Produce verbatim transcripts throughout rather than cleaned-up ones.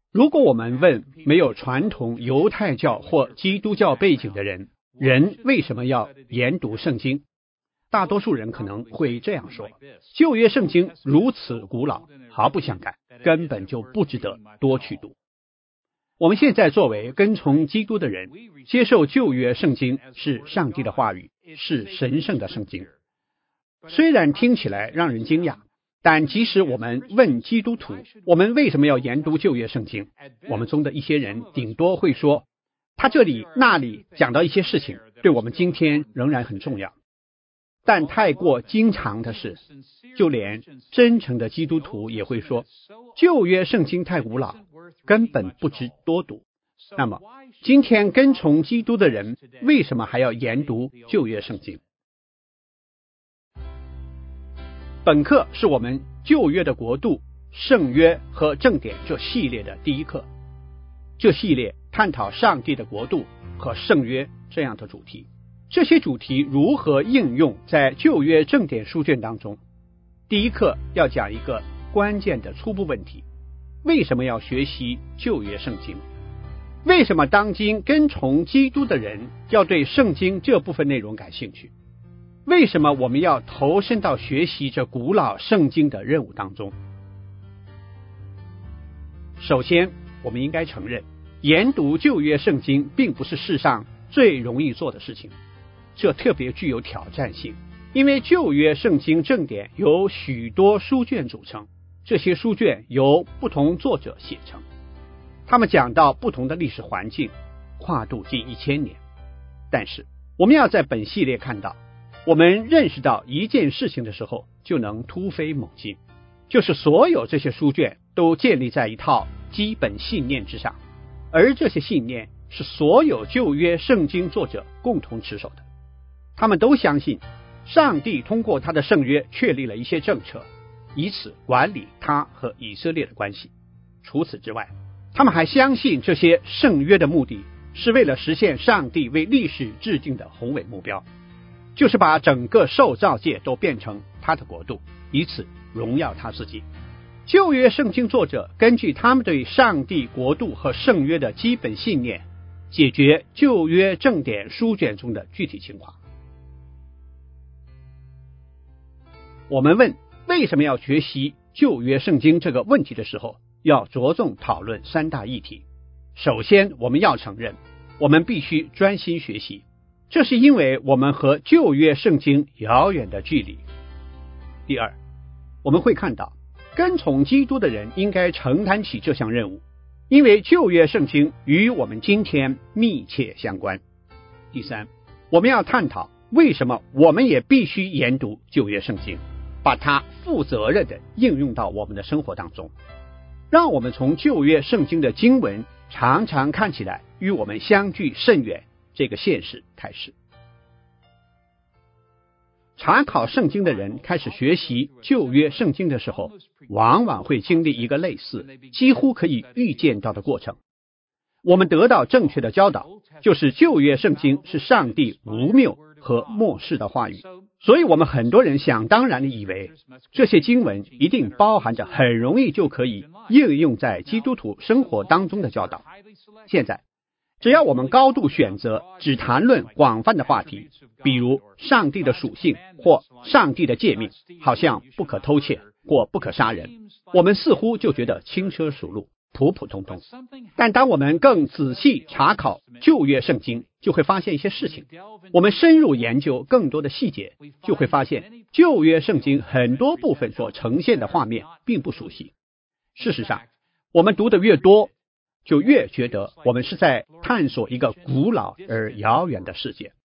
如果我们问没有传统犹太教或基督教背景的人，人为什么要研读圣经？大多数人可能会这样说：旧约圣经如此古老，毫不相干，根本就不值得多去读。我们现在作为跟从基督的人，接受旧约圣经是上帝的话语，是神圣的圣经。虽然听起来让人惊讶，但即使我们问基督徒，我们为什么要研读旧约圣经，我们中的一些人顶多会说，他这里那里讲到一些事情，对我们今天仍然很重要。但太过经常的是，就连真诚的基督徒也会说，旧约圣经太古老，根本不值多读。那么今天跟从基督的人为什么还要研读旧约圣经？本课是我们旧约的国度、圣约和正典这系列的第一课。这系列探讨上帝的国度和圣约这样的主题，这些主题如何应用在旧约正典书卷当中。第一课要讲一个关键的初步问题：为什么要学习旧约圣经？为什么当今跟从基督的人要对圣经这部分内容感兴趣？为什么我们要投身到学习这古老圣经的任务当中？首先，我们应该承认，研读旧约圣经并不是世上最容易做的事情，这特别具有挑战性，因为旧约圣经正典由许多书卷组成，这些书卷由不同作者写成，他们讲到不同的历史环境，跨度近一千年。但是我们要在本系列看到，我们认识到一件事情的时候，就能突飞猛进，就是所有这些书卷都建立在一套基本信念之上，而这些信念是所有旧约圣经作者共同持守的。他们都相信上帝通过他的圣约确立了一些政策，以此管理他和以色列的关系。除此之外，他们还相信这些圣约的目的是为了实现上帝为历史制定的宏伟目标，就是把整个受造界都变成他的国度，以此荣耀他自己。旧约圣经作者根据他们对上帝国度和圣约的基本信念，解决旧约正典书卷中的具体情况。我们问为什么要学习旧约圣经这个问题的时候，要着重讨论三大议题。首先，我们要承认，我们必须专心学习，这是因为我们和旧约圣经遥远的距离。第二，我们会看到跟从基督的人应该承担起这项任务，因为旧约圣经与我们今天密切相关。第三，我们要探讨为什么我们也必须研读旧约圣经，把它负责任地应用到我们的生活当中。让我们从旧约圣经的经文常常看起来与我们相距甚远这个现实开始。查考圣经的人开始学习旧约圣经的时候，往往会经历一个类似几乎可以预见到的过程。我们得到正确的教导，就是旧约圣经是上帝无谬和末世的话语，所以我们很多人想当然的以为这些经文一定包含着很容易就可以应用在基督徒生活当中的教导。现在只要我们高度选择只谈论广泛的话题，比如上帝的属性或上帝的诫命，好像不可偷窃或不可杀人，我们似乎就觉得轻车熟路，普普通通。但当我们更仔细查考旧约圣经，就会发现一些事情。我们深入研究更多的细节，就会发现旧约圣经很多部分所呈现的画面并不熟悉。事实上，我们读得越多，就越觉得我们是在探索一个古老而遥远的世界。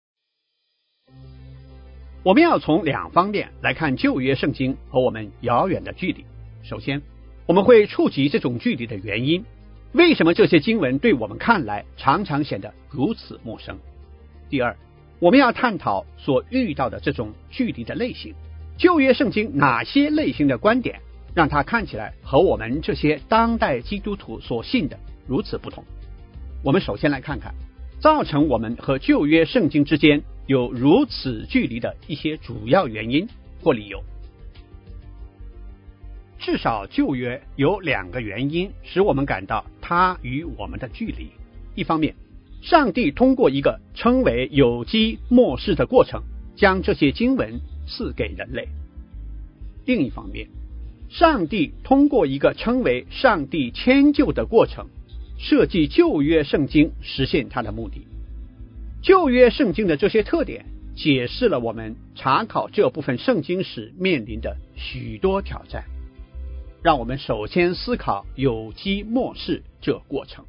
我们要从两方面来看旧约圣经和我们遥远的距离。首先，我们会触及这种距离的原因，为什么这些经文对我们看来常常显得如此陌生。第二，我们要探讨所遇到的这种距离的类型，旧约圣经哪些类型的观点让它看起来和我们这些当代基督徒所信的如此不同。我们首先来看看造成我们和旧约圣经之间有如此距离的一些主要原因或理由。 至少旧约有两个原因使我们感到它与我们的距离。一方面，上帝通过一个称为有机末世的过程，将这些经文赐给人类；另一方面，上帝通过一个称为上帝迁就的过程，设计旧约圣经实现他的目的。旧约圣经的这些特点解释了我们查考这部分圣经时面临的许多挑战。让我们首先思考有机末世这过程。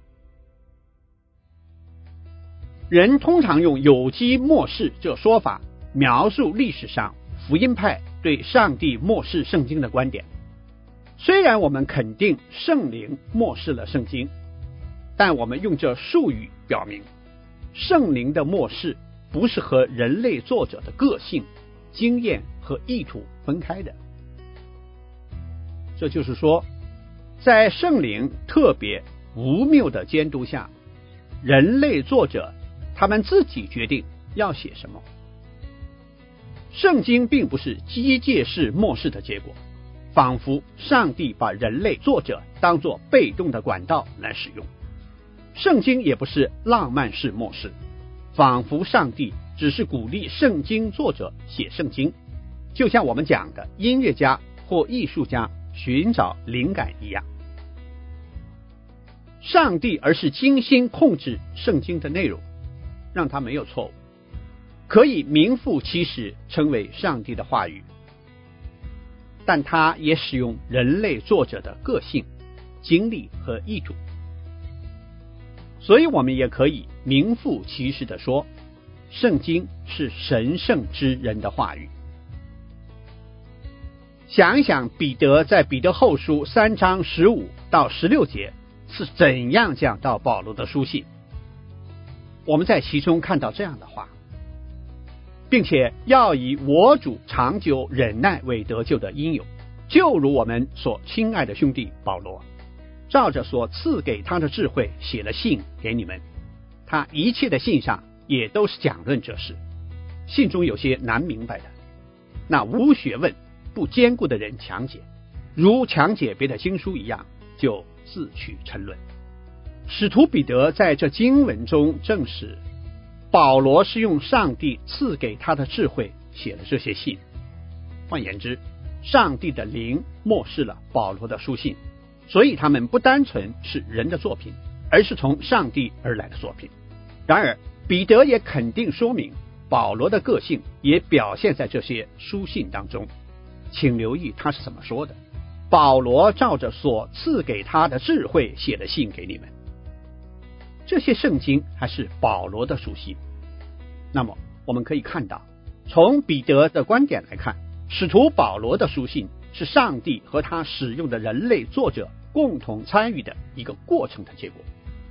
人通常用有机末世这说法描述历史上福音派对上帝末世圣经的观点。虽然我们肯定圣灵末世了圣经，但我们用这术语表明，圣灵的末世不是和人类作者的个性、经验和意图分开的。这就是说，在圣灵特别无谬的监督下，人类作者他们自己决定要写什么。圣经并不是机械式末世的结果，仿佛上帝把人类作者当作被动的管道来使用。圣经也不是浪漫式末世，仿佛上帝只是鼓励圣经作者写圣经，就像我们讲的音乐家或艺术家寻找灵感一样。上帝而是精心控制圣经的内容，让它没有错误，可以名副其实称为上帝的话语。但他也使用人类作者的个性、经历和意图，所以我们也可以名副其实地说，圣经是神圣之人的话语。想一想彼得在彼得后书三章十五到十六节是怎样讲到保罗的书信。我们在其中看到这样的话，并且要以我主长久忍耐为得救的因由，就如我们所亲爱的兄弟保罗，照着所赐给他的智慧写了信给你们。他一切的信上也都是讲论这事，信中有些难明白的，那无学问不坚固的人强解，如强解别的经书一样，就自取沉沦。使徒彼得在这经文中证实，保罗是用上帝赐给他的智慧写了这些信。换言之，上帝的灵默示了保罗的书信，所以他们不单纯是人的作品，而是从上帝而来的作品。然而彼得也肯定说明，保罗的个性也表现在这些书信当中。请留意他是怎么说的，保罗照着所赐给他的智慧写的信给你们。这些圣经还是保罗的书信。那么我们可以看到，从彼得的观点来看，使徒保罗的书信是上帝和他使用的人类作者共同参与的一个过程的结果。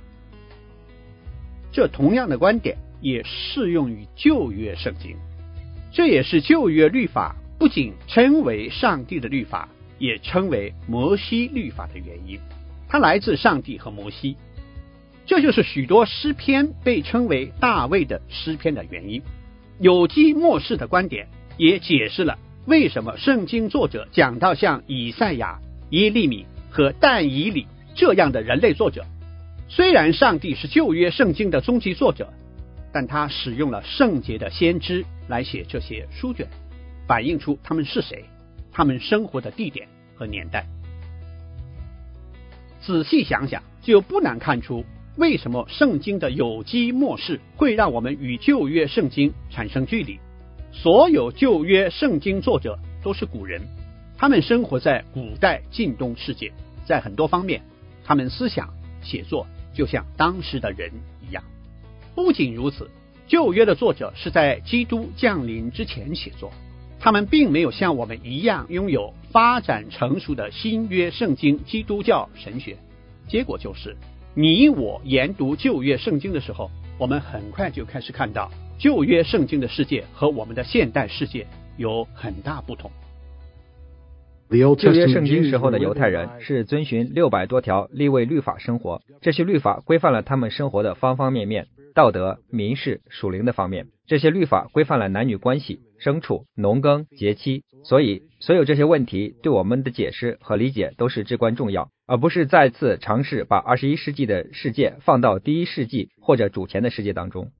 这同样的观点也适用于旧约圣经，这也是旧约律法不仅称为上帝的律法，也称为摩西律法的原因。它来自上帝和摩西，这就是许多诗篇被称为大卫的诗篇的原因。有机末世的观点也解释了为什么圣经作者讲到像以赛亚、耶利米和但以理这样的人类作者。虽然上帝是旧约圣经的终极作者，但他使用了圣洁的先知来写这些书卷，反映出他们是谁，他们生活的地点和年代。仔细想想，就不难看出为什么圣经的有机末世会让我们与旧约圣经产生距离。所有旧约圣经作者都是古人，他们生活在古代近东世界，在很多方面他们思想写作就像当时的人一样。不仅如此，旧约的作者是在基督降临之前写作，他们并没有像我们一样拥有发展成熟的新约圣经基督教神学。结果就是你我研读旧约圣经的时候，我们很快就开始看到旧约圣经的世界和我们的现代世界有很大不同。 旧约圣经时候的犹太人是遵循六百多条利未律法生活，这些律法规范了他们生活的方方面面。 道德、民事、属灵的方面。这些律法规范了男女关系、牲畜、农耕、节期，所以所有这些问题对我们的解释和理解都是至关重要，而不是再次尝试把二十一世纪的世界放到第一世纪或者主前的世界当中。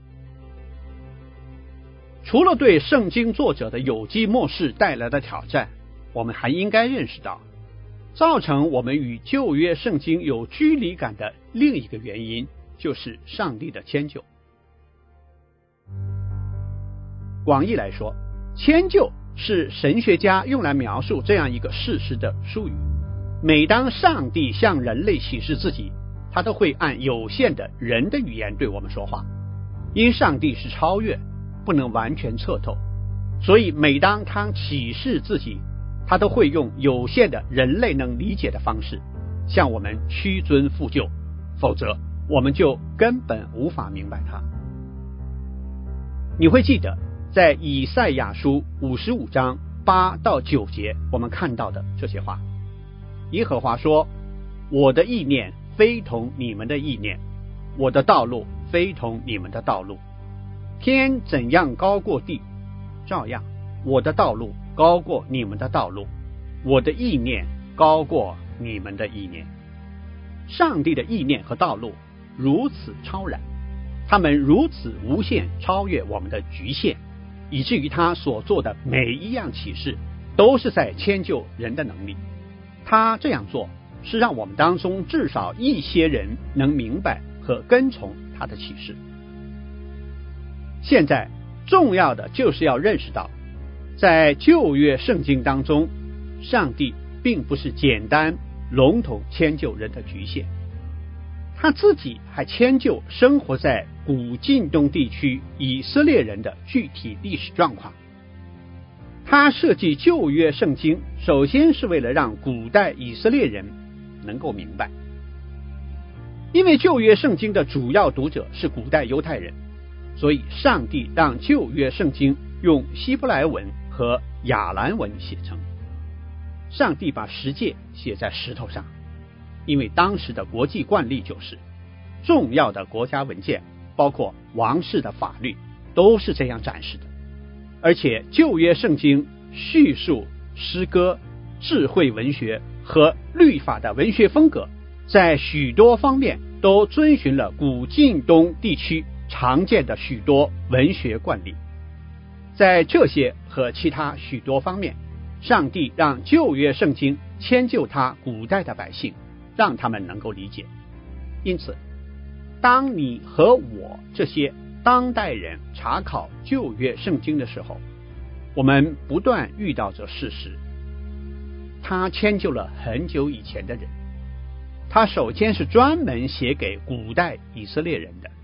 除了对圣经作者的有机漠视带来的挑战，我们还应该认识到，造成我们与旧约圣经有距离感的另一个原因，就是上帝的迁就。广义来说，迁就是神学家用来描述这样一个事实的术语。每当上帝向人类启示自己，他都会按有限的人的语言对我们说话。因上帝是超越，不能完全测透，所以每当他启示自己，他都会用有限的人类能理解的方式向我们屈尊附就，否则我们就根本无法明白他。你会记得在以赛亚书五十五章八到九节我们看到的这些话。耶和华说，我的意念非同你们的意念，我的道路非同你们的道路。天怎样高过地，照样我的道路高过你们的道路，我的意念高过你们的意念。上帝的意念和道路如此超然，他们如此无限超越我们的局限，以至于他所做的每一样启示都是在迁就人的能力。他这样做是让我们当中至少一些人能明白和跟从他的启示。现在重要的就是要认识到，在旧约圣经当中，上帝并不是简单笼统迁就人的局限，他自己还迁就生活在古近东地区以色列人的具体历史状况。他设计旧约圣经，首先是为了让古代以色列人能够明白，因为旧约圣经的主要读者是古代犹太人，所以上帝让旧约圣经用希伯来文和亚兰文写成。上帝把十诫写在石头上，因为当时的国际惯例就是重要的国家文件，包括王室的法律，都是这样展示的。而且旧约圣经叙述、诗歌、智慧文学和律法的文学风格，在许多方面都遵循了古近东地区常见的许多文学惯例。在这些和其他许多方面，上帝让旧约圣经迁就他古代的百姓，让他们能够理解。因此，当你和我这些当代人查考旧约圣经的时候，我们不断遇到这事实：他迁就了很久以前的人，他首先是专门写给古代以色列人的。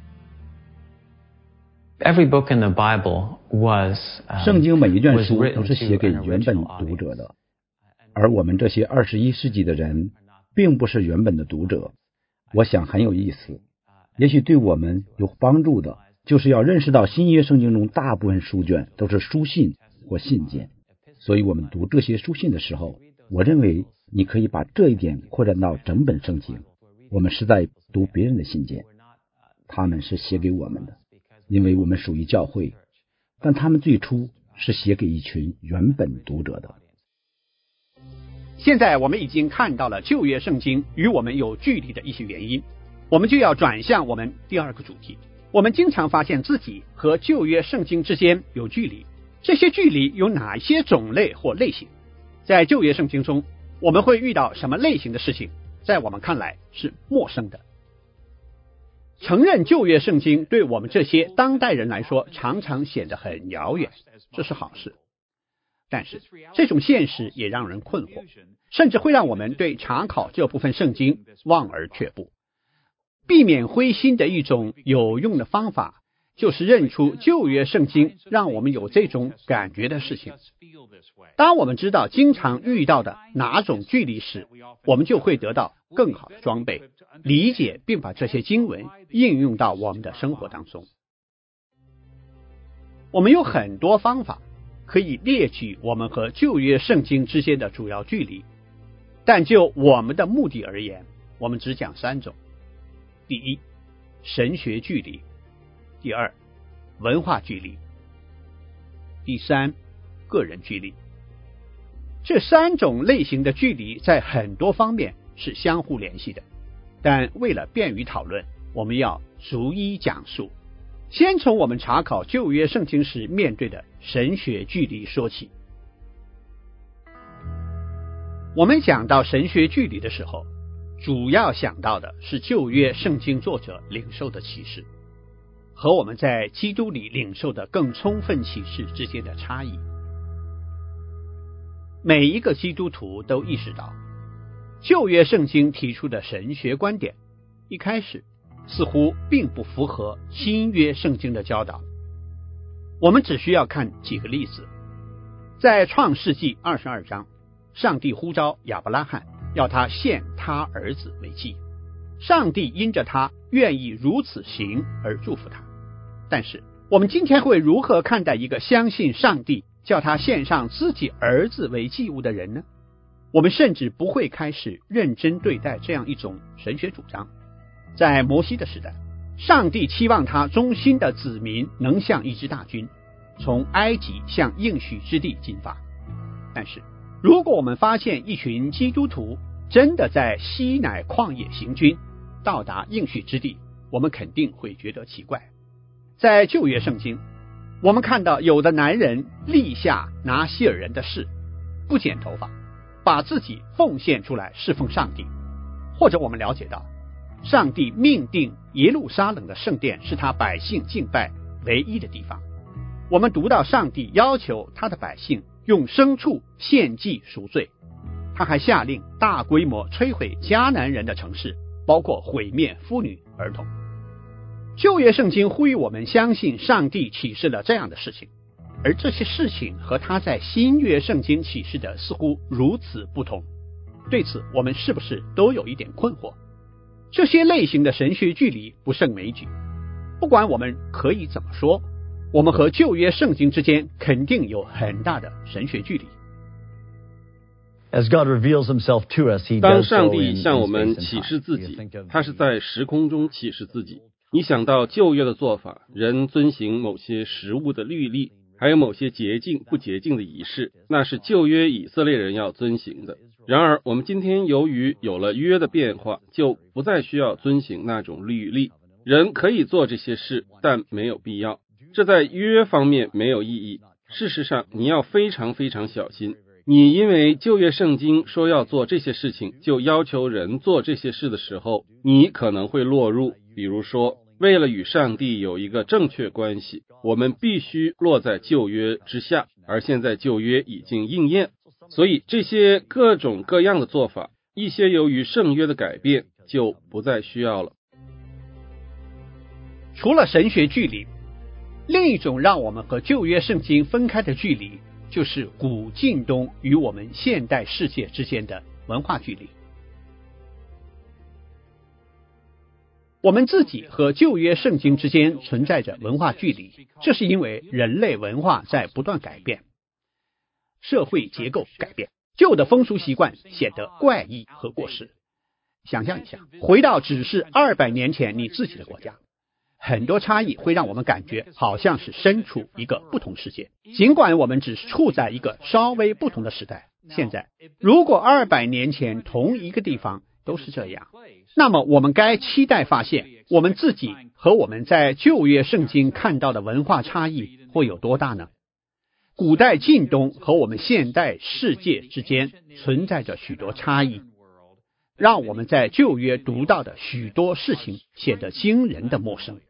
Every book in the Bible was, um, 圣经每一卷书都是写给原本读者的，而我们这些二十一世纪的人并不是原本的读者。我想很有意思，也许对我们有帮助的，就是要认识到新约圣经中大部分书卷都是书信或信件，所以我们读这些书信的时候，我认为你可以把这一点扩展到整本圣经。我们是在读别人的信件，他们是写给我们的，因为我们属于教会，但他们最初是写给一群原本读者的。 现在我们已经看到了旧约圣经与我们有距离的一些原因，我们就要转向我们第二个主题。我们经常发现自己和旧约圣经之间有距离，这些距离有哪些种类或类型？在旧约圣经中，我们会遇到什么类型的事情，在我们看来是陌生的？承认旧约圣经对我们这些当代人来说常常显得很遥远，这是好事。但是这种现实也让人困惑，甚至会让我们对查考这部分圣经望而却步。避免灰心的一种有用的方法，就是认出旧约圣经让我们有这种感觉的事情。当我们知道经常遇到的哪种距离时，我们就会得到更好的装备，理解并把这些经文应用到我们的生活当中。我们有很多方法可以列举我们和旧约圣经之间的主要距离，但就我们的目的而言，我们只讲三种。第一，神学距离第二，文化距离；第三，个人距离。这三种类型的距离在很多方面是相互联系的，但为了便于讨论，我们要逐一讲述。先从我们查考旧约圣经时面对的神学距离说起。我们讲到神学距离的时候，主要想到的是旧约圣经作者领受的启示和我们在基督里领受的更充分启示之间的差异。每一个基督徒都意识到，旧约圣经提出的神学观点一开始似乎并不符合新约圣经的教导。我们只需要看几个例子。在创世纪二十二章，上帝呼召亚伯拉罕，要他献他儿子为祭。上帝因着他愿意如此行而祝福他。但是我们今天会如何看待一个相信上帝叫他献上自己儿子为祭物的人呢？我们甚至不会开始认真对待这样一种神学主张。在摩西的时代，上帝期望他忠心的子民能像一支大军，从埃及向应许之地进发。但是如果我们发现一群基督徒真的在西乃旷野行军，到达应许之地，我们肯定会觉得奇怪。在旧约圣经，我们看到有的男人立下拿西尔人的誓，不剪头发，把自己奉献出来侍奉上帝。或者我们了解到，上帝命定耶路撒冷的圣殿是他百姓敬拜唯一的地方。我们读到上帝要求他的百姓用牲畜献祭赎罪，他还下令大规模摧毁迦南人的城市，包括毁灭妇女儿童。旧约圣经呼吁我们相信上帝启示了这样的事情，而这些事情和他在新约圣经启示的似乎如此不同。对此我们是不是都有一点困惑？这些类型的神学距离不胜枚举。不管我们可以怎么说，我们和旧约圣经之间肯定有很大的神学距离。 当上帝向我们启示自己，他是在时空中启示自己。你想到旧约的做法，人遵行某些食物的律例，还有某些洁净不洁净的仪式，那是旧约以色列人要遵行的。然而我们今天由于有了约的变化，就不再需要遵行那种律例。人可以做这些事，但没有必要。这在约方面没有意义。事实上，你要非常非常小心。你因为旧约圣经说要做这些事情，就要求人做这些事的时候，你可能会落入，比如说，为了与上帝有一个正确关系，我们必须落在旧约之下，而现在旧约已经应验，所以这些各种各样的做法，一些由于圣约的改变，就不再需要了。 除了神学距离，另一种让我们和旧约圣经分开的距离，就是古近东与我们现代世界之间的文化距离。我们自己和旧约圣经之间存在着文化距离，这是因为人类文化在不断改变，社会结构改变，旧的风俗习惯显得怪异和过时。想象一下，回到只是二百年前你自己的国家，很多差异会让我们感觉好像是身处一个不同世界，尽管我们只是处在一个稍微不同的时代。现在如果二百年前同一个地方都是这样，那么我们该期待发现我们自己和我们在旧约圣经看到的文化差异会有多大呢？古代近东和我们现代世界之间存在着许多差异，让我们在旧约读到的许多事情显得惊人的陌生。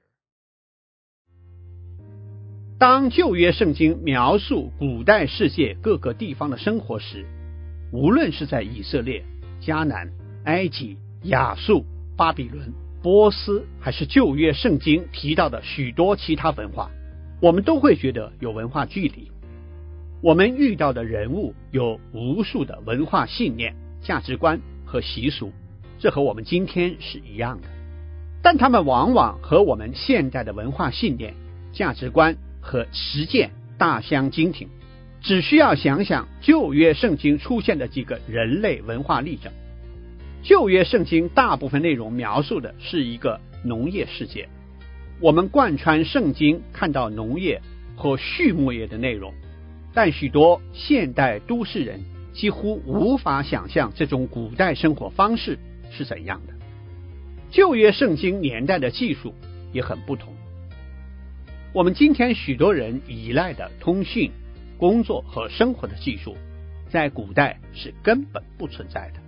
当旧约圣经描述古代世界各个地方的生活时，无论是在以色列、迦南、埃及、亚述、巴比伦、波斯，还是旧约圣经提到的许多其他文化，我们都会觉得有文化距离。我们遇到的人物有无数的文化信念、价值观和习俗，这和我们今天是一样的，但他们往往和我们现代的文化信念、价值观和实践大相径庭。只需要想想旧约圣经出现的几个人类文化例证。旧约圣经大部分内容描述的是一个农业世界， 我们贯穿圣经看到农业和畜牧业的内容，但许多现代都市人几乎无法想象这种古代生活方式是怎样的。旧约圣经年代的技术也很不同。我们今天许多人依赖的通讯、工作和生活的技术，在古代是根本不存在的。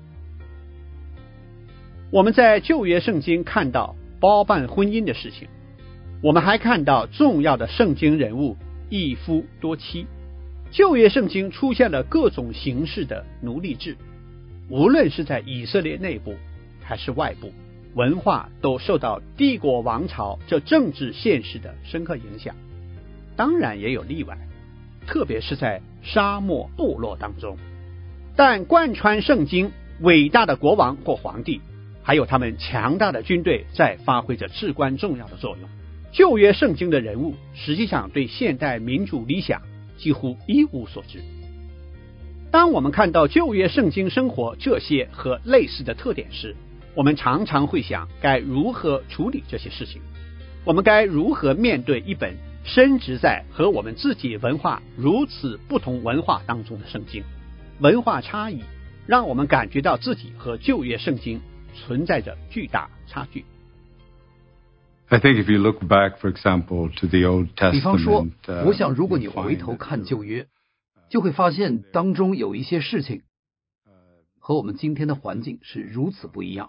我们在旧约圣经看到包办婚姻的事情，我们还看到重要的圣经人物一夫多妻。旧约圣经出现了各种形式的奴隶制，无论是在以色列内部还是外部，文化都受到帝国王朝这政治现实的深刻影响。当然也有例外，特别是在沙漠部落当中。但贯穿圣经伟大的国王或皇帝，还有他们强大的军队在发挥着至关重要的作用。旧约圣经的人物实际上对现代民主理想几乎一无所知。当我们看到旧约圣经生活这些和类似的特点时，我们常常会想该如何处理这些事情，我们该如何面对一本深植在和我们自己文化如此不同文化当中的圣经。文化差异让我们感觉到自己和旧约圣经存在着巨大差距。 I think if you look back, for example, to the Old Testament, 比方说，我想如果你回头看旧约，就会发现当中有一些事情和我们今天的环境是如此不一样。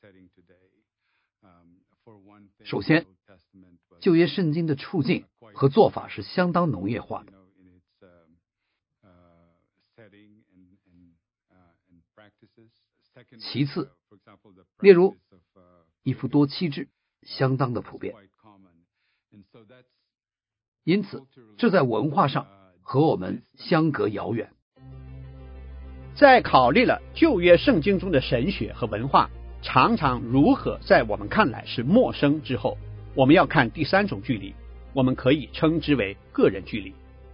首先，旧约圣经的处境和做法是相当农业化的。其次，例如一夫多妻制相当的普遍，因此这在文化上和我们相隔遥远。 在考虑了旧约圣经中的神学和文化常常如何在我们看来是陌生之后，我们要看第三种距离，我们可以称之为个人距离。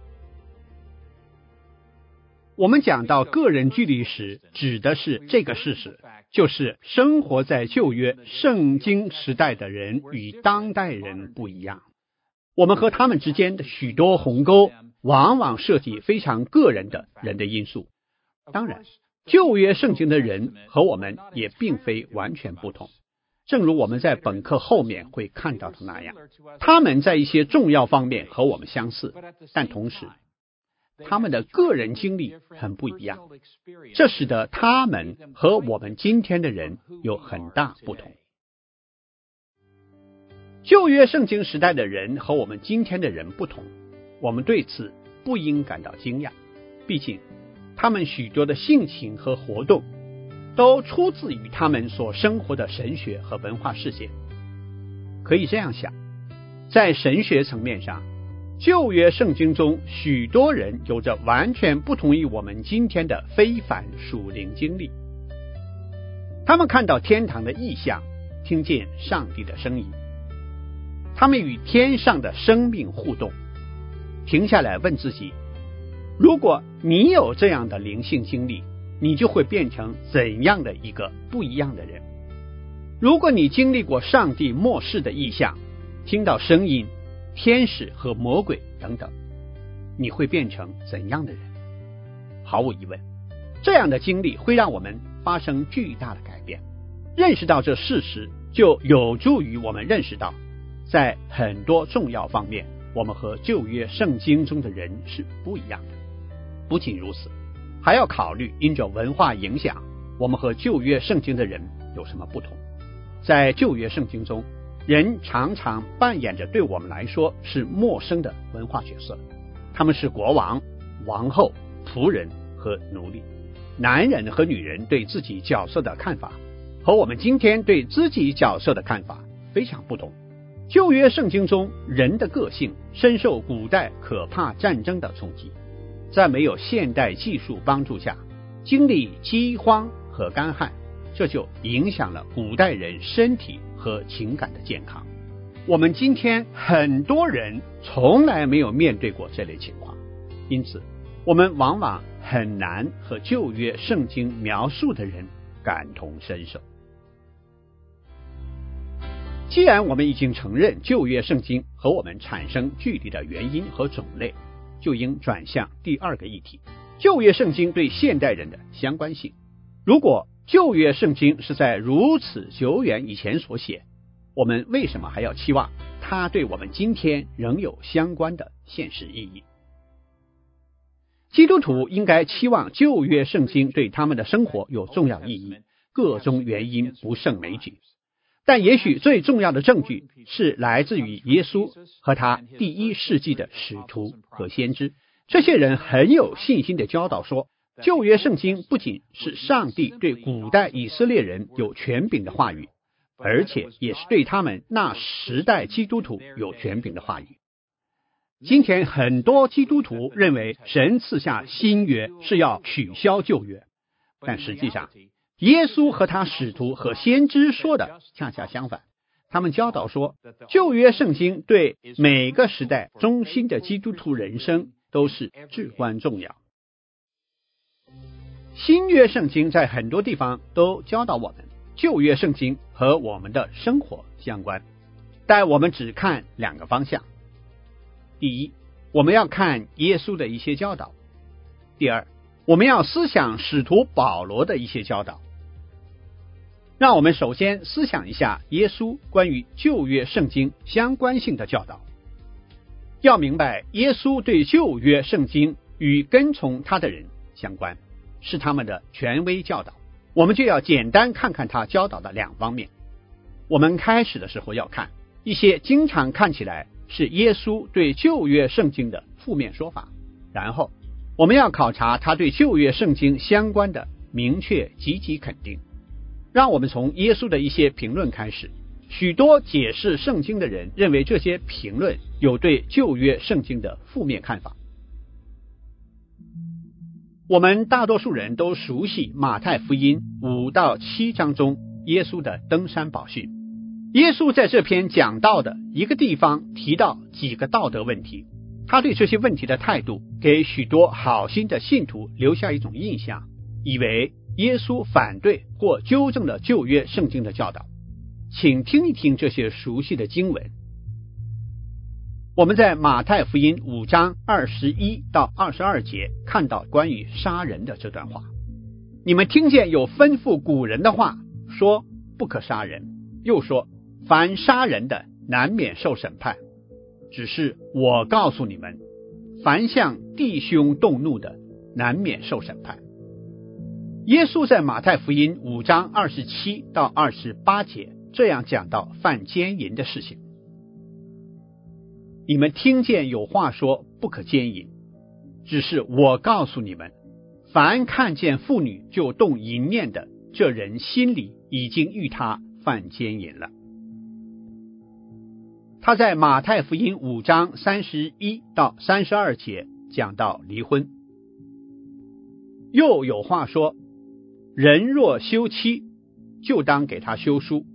我们讲到个人距离时，指的是这个事实，就是生活在旧约圣经时代的人与当代人不一样。我们和他们之间的许多鸿沟，往往涉及非常个人的人的因素。当然，旧约圣经的人和我们也并非完全不同，正如我们在本课后面会看到的那样，他们在一些重要方面和我们相似，但同时他们的个人经历很不一样，这使得他们和我们今天的人有很大不同。旧约圣经时代的人和我们今天的人不同，我们对此不应感到惊讶，毕竟他们许多的性情和活动都出自于他们所生活的神学和文化世界。可以这样想，在神学层面上，旧约圣经中许多人有着完全不同于我们今天的非凡属灵经历。他们看到天堂的异象，听见上帝的声音，他们与天上的生命互动，停下来问自己，如果你有这样的灵性经历，你就会变成怎样的一个不一样的人？如果你经历过上帝末世的异象，听到声音、天使和魔鬼等等，你会变成怎样的人？毫无疑问，这样的经历会让我们发生巨大的改变。认识到这事实，就有助于我们认识到，在很多重要方面，我们和旧约圣经中的人是不一样的。不仅如此，还要考虑因着文化影响，我们和旧约圣经的人有什么不同。在旧约圣经中，人常常扮演着对我们来说是陌生的文化角色，他们是国王、王后、仆人和奴隶。男人和女人对自己角色的看法和我们今天对自己角色的看法非常不同。旧约圣经中人的个性深受古代可怕战争的冲击，在没有现代技术帮助下，经历饥荒和干旱，这就影响了古代人身体和情感的健康。我们今天很多人从来没有面对过这类情况，因此我们往往很难和旧约圣经描述的人感同身受。 既然我们已经承认旧约圣经和我们产生距离的原因和种类，就应转向第二个议题：旧约圣经对现代人的相关性。如果旧约圣经是在如此久远以前所写，我们为什么还要期望它对我们今天仍有相关的现实意义？基督徒应该期望旧约圣经对他们的生活有重要意义，各种原因不胜枚举。但也许最重要的证据是来自于耶稣和他第一世纪的使徒和先知。这些人很有信心地教导说，旧约圣经不仅是上帝对古代以色列人有权柄的话语，而且也是对他们那时代基督徒有权柄的话语。今天很多基督徒认为神赐下新约是要取消旧约，但实际上耶稣和他使徒和先知说的恰恰相反。他们教导说，旧约圣经对每个时代中心的基督徒人生都是至关重要。新约圣经在很多地方都教导我们，旧约圣经和我们的生活相关，但我们只看两个方向。第一，我们要看耶稣的一些教导；第二，我们要思想使徒保罗的一些教导。让我们首先思想一下耶稣关于旧约圣经相关性的教导。要明白，耶稣对旧约圣经与跟从他的人相关，是他们的权威教导。我们就要简单看看他教导的两方面。我们开始的时候要看一些经常看起来是耶稣对旧约圣经的负面说法，然后我们要考察他对旧约圣经相关的明确积极肯定。让我们从耶稣的一些评论开始。许多解释圣经的人认为这些评论有对旧约圣经的负面看法。我们大多数人都熟悉马太福音五到七章中耶稣的登山宝训。耶稣在这篇讲道的一个地方提到几个道德问题，他对这些问题的态度给许多好心的信徒留下一种印象，以为耶稣反对或纠正了旧约圣经的教导。请听一听这些熟悉的经文。我们在马太福音五章二十一到二十二节看到关于杀人的这段话。你们听见有吩咐古人的话，说不可杀人，又说凡杀人的难免受审判。只是我告诉你们，凡向弟兄动怒的难免受审判。耶稣在马太福音五章二十七到二十八节这样讲到犯奸淫的事情。你们听见有话说不可奸淫，只是我告诉你们，凡看见妇女就动淫念的，这人心里已经与他犯奸淫了。他在马太福音五章三十一到三十二节讲到离婚。又有话说，人若休妻，就当给他休书。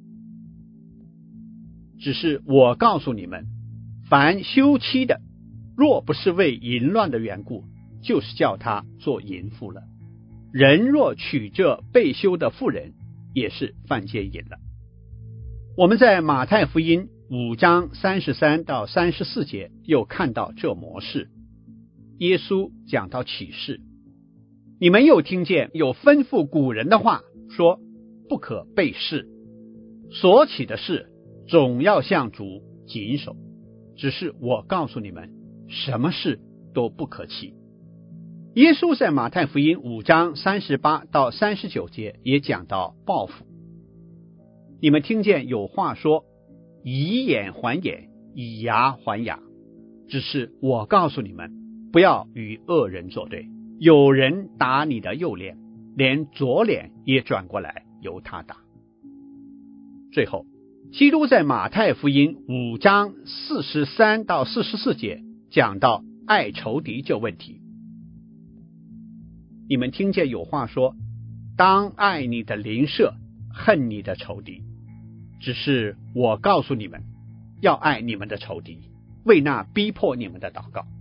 只是我告诉你们，凡休妻的，若不是为淫乱的缘故，就是叫他做淫妇了。人若娶这被休的妇人，也是犯奸淫了。我们在马太福音五章三十三到三十四节又看到这模式。耶稣讲到启示，你们又听见有吩咐古人的话，说不可背誓，所起的事总要向主谨守。只是我告诉你们，什么事都不可起。耶稣在马太福音五章三十八到三十九节也讲到报复。你们听见有话说，以眼还眼，以牙还牙。只是我告诉你们，不要与恶人作对。有人打你的右脸，连左脸也转过来由他打。最后，基督在马太福音五章四十三到四十四节讲到爱仇敌这问题。你们听见有话说，当爱你的邻舍，恨你的仇敌。只是我告诉你们，要爱你们的仇敌，为那逼迫你们的祷告。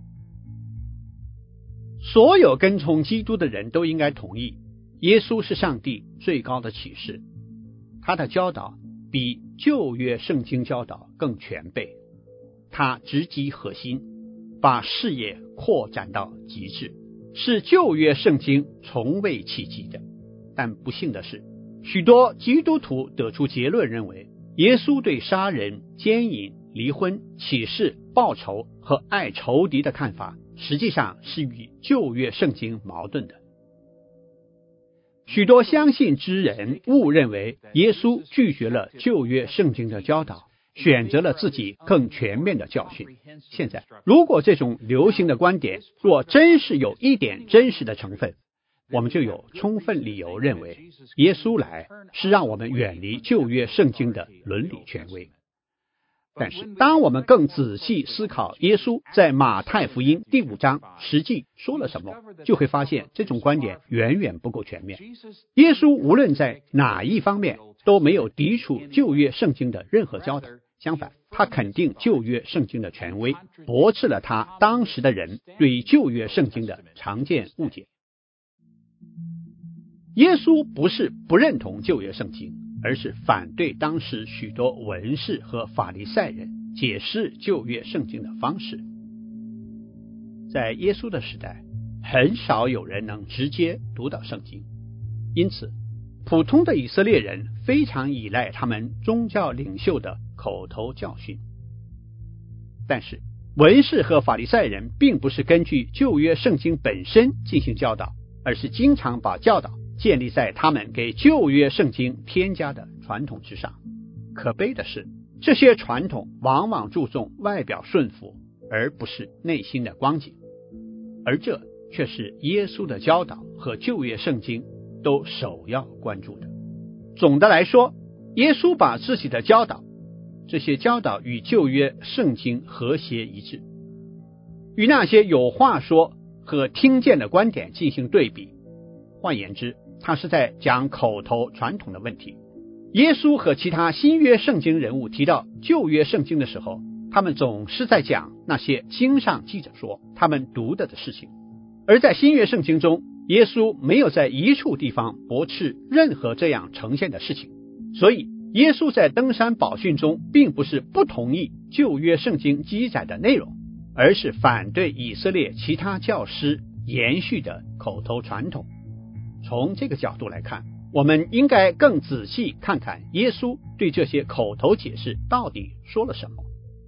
所有跟从基督的人都应该同意，耶稣是上帝最高的启示，他的教导比旧约圣经教导更全备，他直击核心，把视野扩展到极致，是旧约圣经从未企及的。但不幸的是，许多基督徒得出结论认为，耶稣对杀人、奸淫、离婚、起誓、报仇和爱仇敌的看法，实际上是与旧约圣经矛盾的。许多相信之人误认为耶稣拒绝了旧约圣经的教导，选择了自己更全面的教训。现在，如果这种流行的观点若真是有一点真实的成分，我们就有充分理由认为耶稣来是让我们远离旧约圣经的伦理权威。但是当我们更仔细思考耶稣在马太福音第五章实际说了什么，就会发现这种观点远远不够全面。耶稣无论在哪一方面都没有抵触旧约圣经的任何教导，相反，他肯定旧约圣经的权威，驳斥了他当时的人对旧约圣经的常见误解。耶稣不是不认同旧约圣经，而是反对当时许多文士和法利赛人解释旧约圣经的方式。在耶稣的时代，很少有人能直接读到圣经，因此普通的以色列人非常依赖他们宗教领袖的口头教训。但是文士和法利赛人并不是根据旧约圣经本身进行教导，而是经常把教导建立在他们给旧约圣经添加的传统之上。可悲的是，这些传统往往注重外表顺服，而不是内心的光景，而这却是耶稣的教导和旧约圣经都首要关注的。总的来说，耶稣把自己的教导，这些教导与旧约圣经和谐一致，与那些有话说和听见的观点进行对比。换言之，他是在讲口头传统的问题。耶稣和其他新约圣经人物提到旧约圣经的时候，他们总是在讲那些经上记着说他们读的的事情。而在新约圣经中，耶稣没有在一处地方驳斥任何这样呈现的事情。所以耶稣在登山宝训中并不是不同意旧约圣经记载的内容，而是反对以色列其他教师延续的口头传统。从这个角度来看，我们应该更仔细看看耶稣对这些口头解释到底说了什么。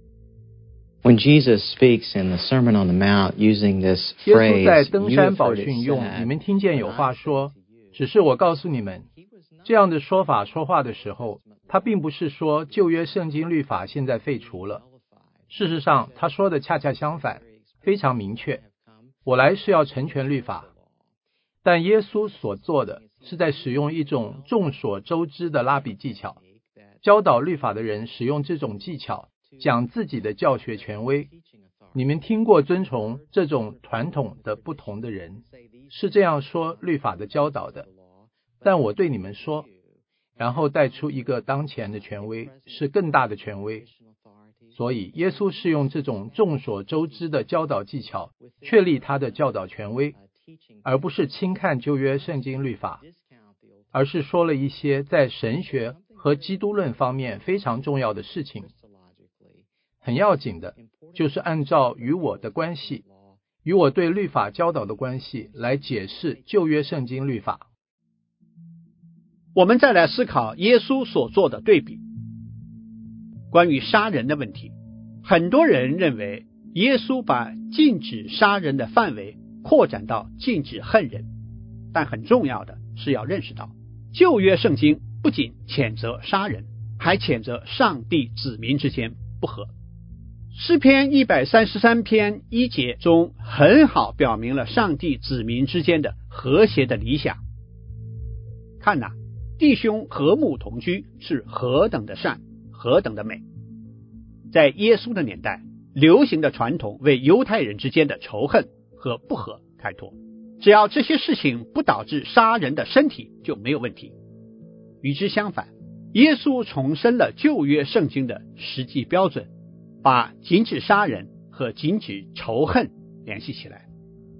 When Jesus speaks in the Sermon on the Mount using this 耶 phrase, 稣在登 "You 山 have 宝 heard it 训用 said," 你们听见有话说，只是我告诉你们，这样的说法说话的时候，他并不是说旧约圣经律法现在废除了。事实上，他说的恰恰相反，非常明确，我来是要成全律法。但耶稣所做的是在使用一种众所周知的拉比技巧，教导律法的人使用这种技巧讲自己的教学权威。你们听过遵从这种传统的不同的人是这样说律法的教导的，但我对你们说，然后带出一个当前的权威，是更大的权威。所以耶稣是用这种众所周知的教导技巧确立他的教导权威，而不是轻看旧约圣经律法，而是说了一些在神学和基督论方面非常重要的事情。很要紧的就是按照与我的关系，与我对律法教导的关系来解释旧约圣经律法。 我们再来思考耶稣所做的对比。关于杀人的问题，很多人认为耶稣把禁止杀人的范围扩展到禁止恨人，但很重要的是要认识到，旧约圣经不仅谴责杀人，还谴责上帝子民之间不和。诗篇一百三十三篇一节中很好表明了上帝子民之间的和谐的理想。看哪，弟兄和睦同居是何等的善，何等的美。在耶稣的年代，流行的传统为犹太人之间的仇恨和不和开脱，只要这些事情不导致杀人的身体就没有问题。与之相反，耶稣重申了旧约圣经的实际标准，把禁止杀人和禁止仇恨联系起来。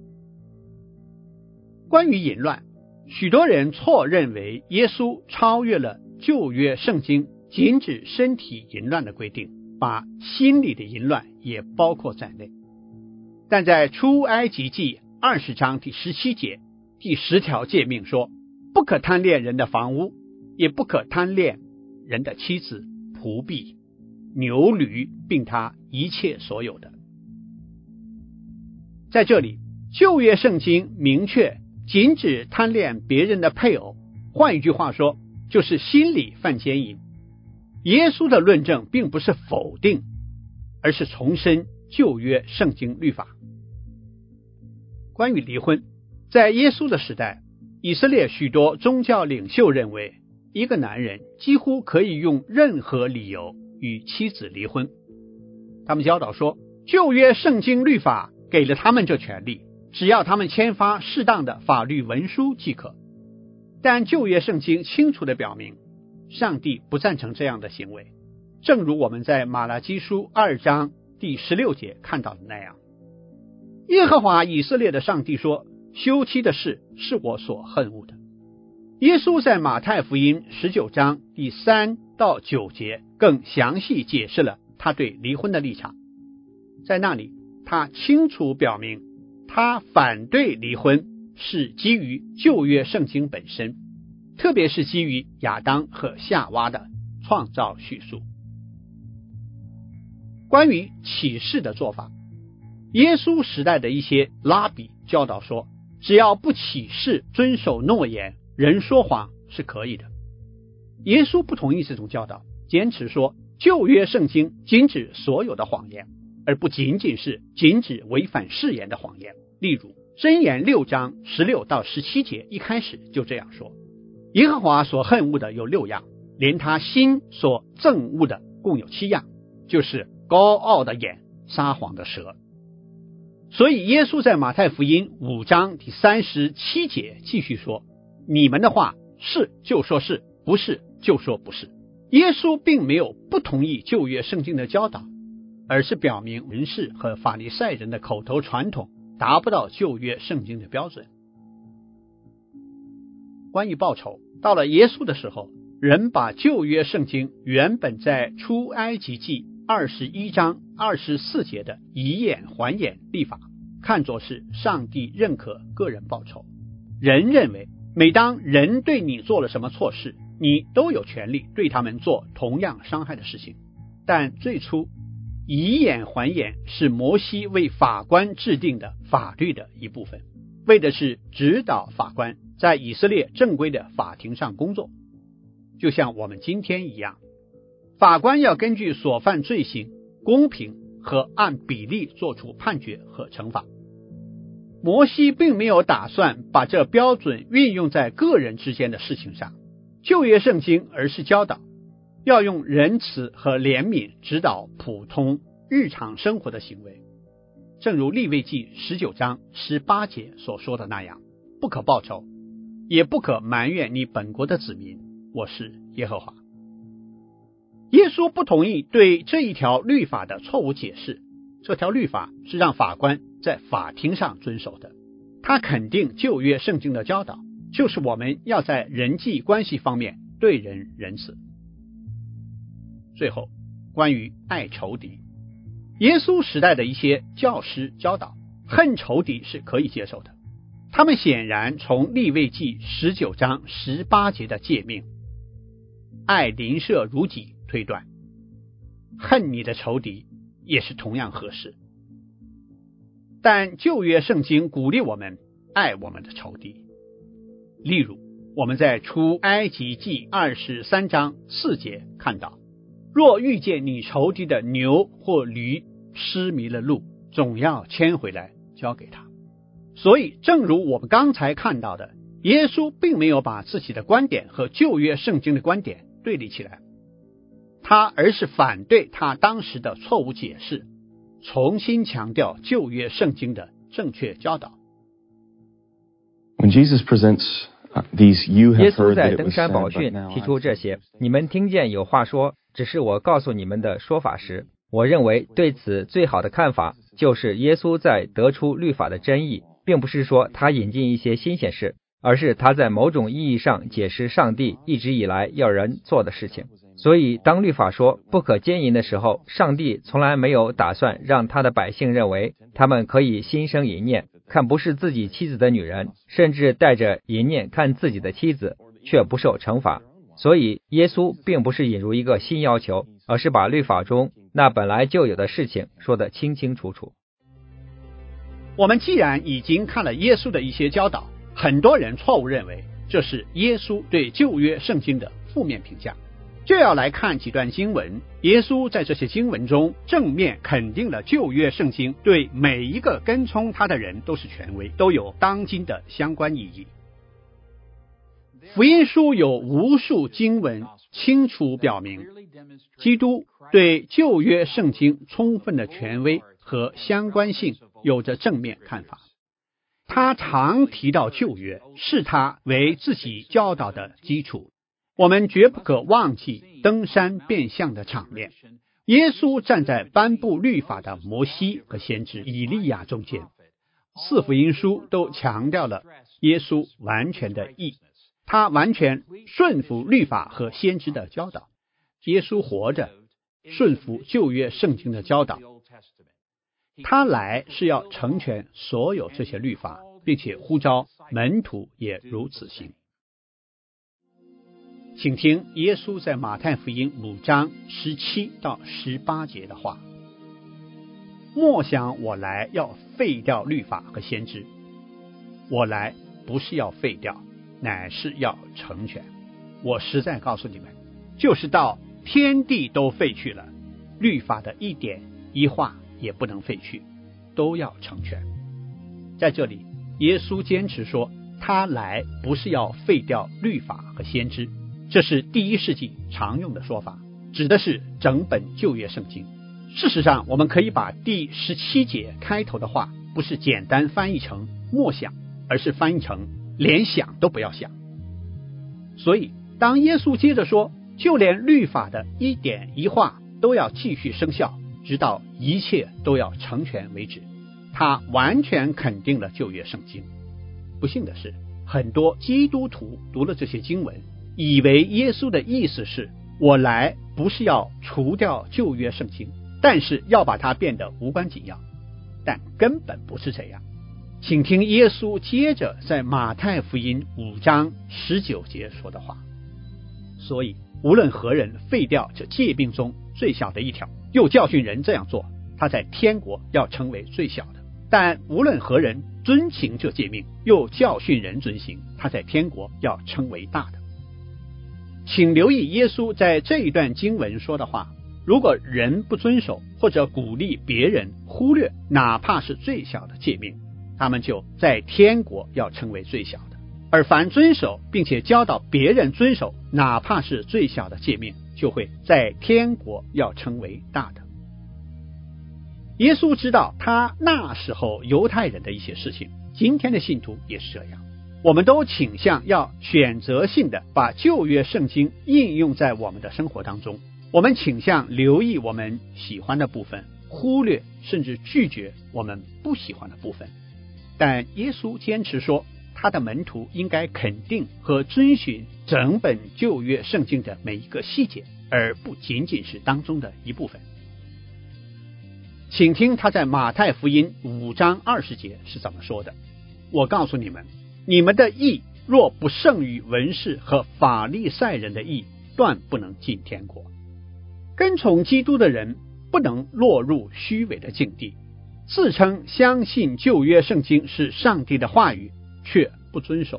关于淫乱，许多人错认为耶稣超越了旧约圣经仅指身体淫乱的规定，把心理的淫乱也包括在内。但在出埃及记二十章第十七节第十条诫命说，不可贪恋人的房屋，也不可贪恋人的妻子、仆婢、牛驴，并他一切所有的。在这里，旧约圣经明确禁止贪恋别人的配偶，换一句话说，就是心里犯奸淫。耶稣的论证并不是否定，而是重申旧约圣经律法。关于离婚，在耶稣的时代，以色列许多宗教领袖认为，一个男人几乎可以用任何理由与妻子离婚。他们教导说，旧约圣经律法给了他们这权利，只要他们签发适当的法律文书即可。但旧约圣经清楚地表明，上帝不赞成这样的行为，正如我们在马拉基书二章第十六节看到的那样。耶和华以色列的上帝说，休妻的事是我所恨恶的。耶稣在马太福音十九章第三到九节更详细解释了他对离婚的立场。在那里，他清楚表明，他反对离婚是基于旧约圣经本身，特别是基于亚当和夏娃的创造叙述。关于启示的做法，耶稣时代的一些拉比教导说，只要不起誓遵守诺言，人说谎是可以的。耶稣不同意这种教导，坚持说旧约圣经禁止所有的谎言，而不仅仅是禁止违反誓言的谎言。例如箴言六章十六到十七节一开始就这样说，耶和华所恨恶的有六样，连他心所憎恶的共有七样，就是高傲的眼、撒谎的舌。所以耶稣在马太福音五章第三十七节继续说，你们的话是就说是，不是就说不是。耶稣并没有不同意旧约圣经的教导，而是表明文士和法利赛人的口头传统达不到旧约圣经的标准。关于报仇，到了耶稣的时候，人把旧约圣经原本在出埃及记二十一章二十四节的以眼还眼立法看作是上帝认可个人报仇。人认为每当人对你做了什么错事，你都有权利对他们做同样伤害的事情。但最初以眼还眼是摩西为法官制定的法律的一部分，为的是指导法官在以色列正规的法庭上工作。就像我们今天一样，法官要根据所犯罪行公平和按比例做出判决和惩罚。摩西并没有打算把这标准运用在个人之间的事情上，旧约圣经而是教导要用仁慈和怜悯指导普通日常生活的行为。正如利未记十九章十八节所说的那样，不可报仇，也不可埋怨你本国的子民，我是耶和华。耶稣不同意对这一条律法的错误解释，这条律法是让法官在法庭上遵守的。他肯定旧约圣经的教导，就是我们要在人际关系方面对人仁慈。最后，关于爱仇敌，耶稣时代的一些教师教导，恨仇敌是可以接受的。他们显然从利未记十九章十八节的诫命爱邻舍如己推断，恨你的仇敌也是同样合适。但旧约圣经鼓励我们爱我们的仇敌。例如我们在出埃及记二十三章四节看到，若遇见你仇敌的牛或驴失迷了路，总要牵回来交给他。所以正如我们刚才看到的，耶稣并没有把自己的观点和旧约圣经的观点对立起来，他而是反对他当时的错误解释，重新强调旧约圣经的正确教导。 When Jesus presents these, you 耶 have 稣 heard 在 that it 登 was 山 said, 宝 but 训 now 提 I 出这 say. 些，你们听见有话说，只是我告诉你们的说法时，我认为对此最好的看法就是耶稣在得出律法的真意，并不是说他引进一些新鲜事，而是他在某种意义上解释上帝一直以来要人做的事情。 所以当律法说不可奸淫的时候，上帝从来没有打算让他的百姓认为他们可以心生淫念，看不是自己妻子的女人，甚至带着淫念看自己的妻子，却不受惩罚。所以耶稣并不是引入一个新要求，而是把律法中那本来就有的事情说得清清楚楚。 我们既然已经看了耶稣的一些教导，很多人错误认为这是耶稣对旧约圣经的负面评价，就要来看几段经文。耶稣在这些经文中正面肯定了旧约圣经对每一个跟从他的人都是权威，都有当今的相关意义。福音书有无数经文清楚表明，基督对旧约圣经充分的权威和相关性有着正面看法。他常提到旧约，视它为自己教导的基础。我们绝不可忘记登山变相的场面，耶稣站在颁布律法的摩西和先知以利亚中间。四福音书都强调了耶稣完全的义，他完全顺服律法和先知的教导。耶稣活着顺服旧约圣经的教导，他来是要成全所有这些律法，并且呼召门徒也如此行。请听耶稣在马太福音五章十七到十八节的话：莫想我来要废掉律法和先知，我来不是要废掉，乃是要成全。我实在告诉你们，就是到天地都废去了，律法的一点一画也不能废去，都要成全。在这里耶稣坚持说，他来不是要废掉律法和先知，这是第一世纪常用的说法，指的是整本旧约圣经。事实上，我们可以把第十七节开头的话不是简单翻译成默想，而是翻译成连想都不要想。所以当耶稣接着说，就连律法的一点一画都要继续生效，直到一切都要成全为止，他完全肯定了旧约圣经。不幸的是，很多基督徒读了这些经文，以为耶稣的意思是，我来不是要除掉旧约圣经，但是要把它变得无关紧要，但根本不是这样。请听耶稣接着在马太福音五章十九节说的话：所以无论何人废掉这诫命中最小的一条，又教训人这样做，他在天国要成为最小的；但无论何人遵行这诫命，又教训人遵行，他在天国要称为大的。请留意耶稣在这一段经文说的话：如果人不遵守或者鼓励别人忽略哪怕是最小的诫命，他们就在天国要成为最小的；而凡遵守并且教导别人遵守哪怕是最小的诫命，就会在天国要成为大的。耶稣知道他那时候犹太人的一些事情，今天的信徒也是这样。我们都倾向要选择性的把旧约圣经应用在我们的生活当中，我们倾向留意我们喜欢的部分，忽略甚至拒绝我们不喜欢的部分。但耶稣坚持说，他的门徒应该肯定和遵循整本旧约圣经的每一个细节，而不仅仅是当中的一部分。请听他在马太福音五章二十节是怎么说的：我告诉你们，你们的义若不胜于文士和法利赛人的义，断不能进天国。跟从基督的人不能落入虚伪的境地，自称相信旧约圣经是上帝的话语，却不遵守。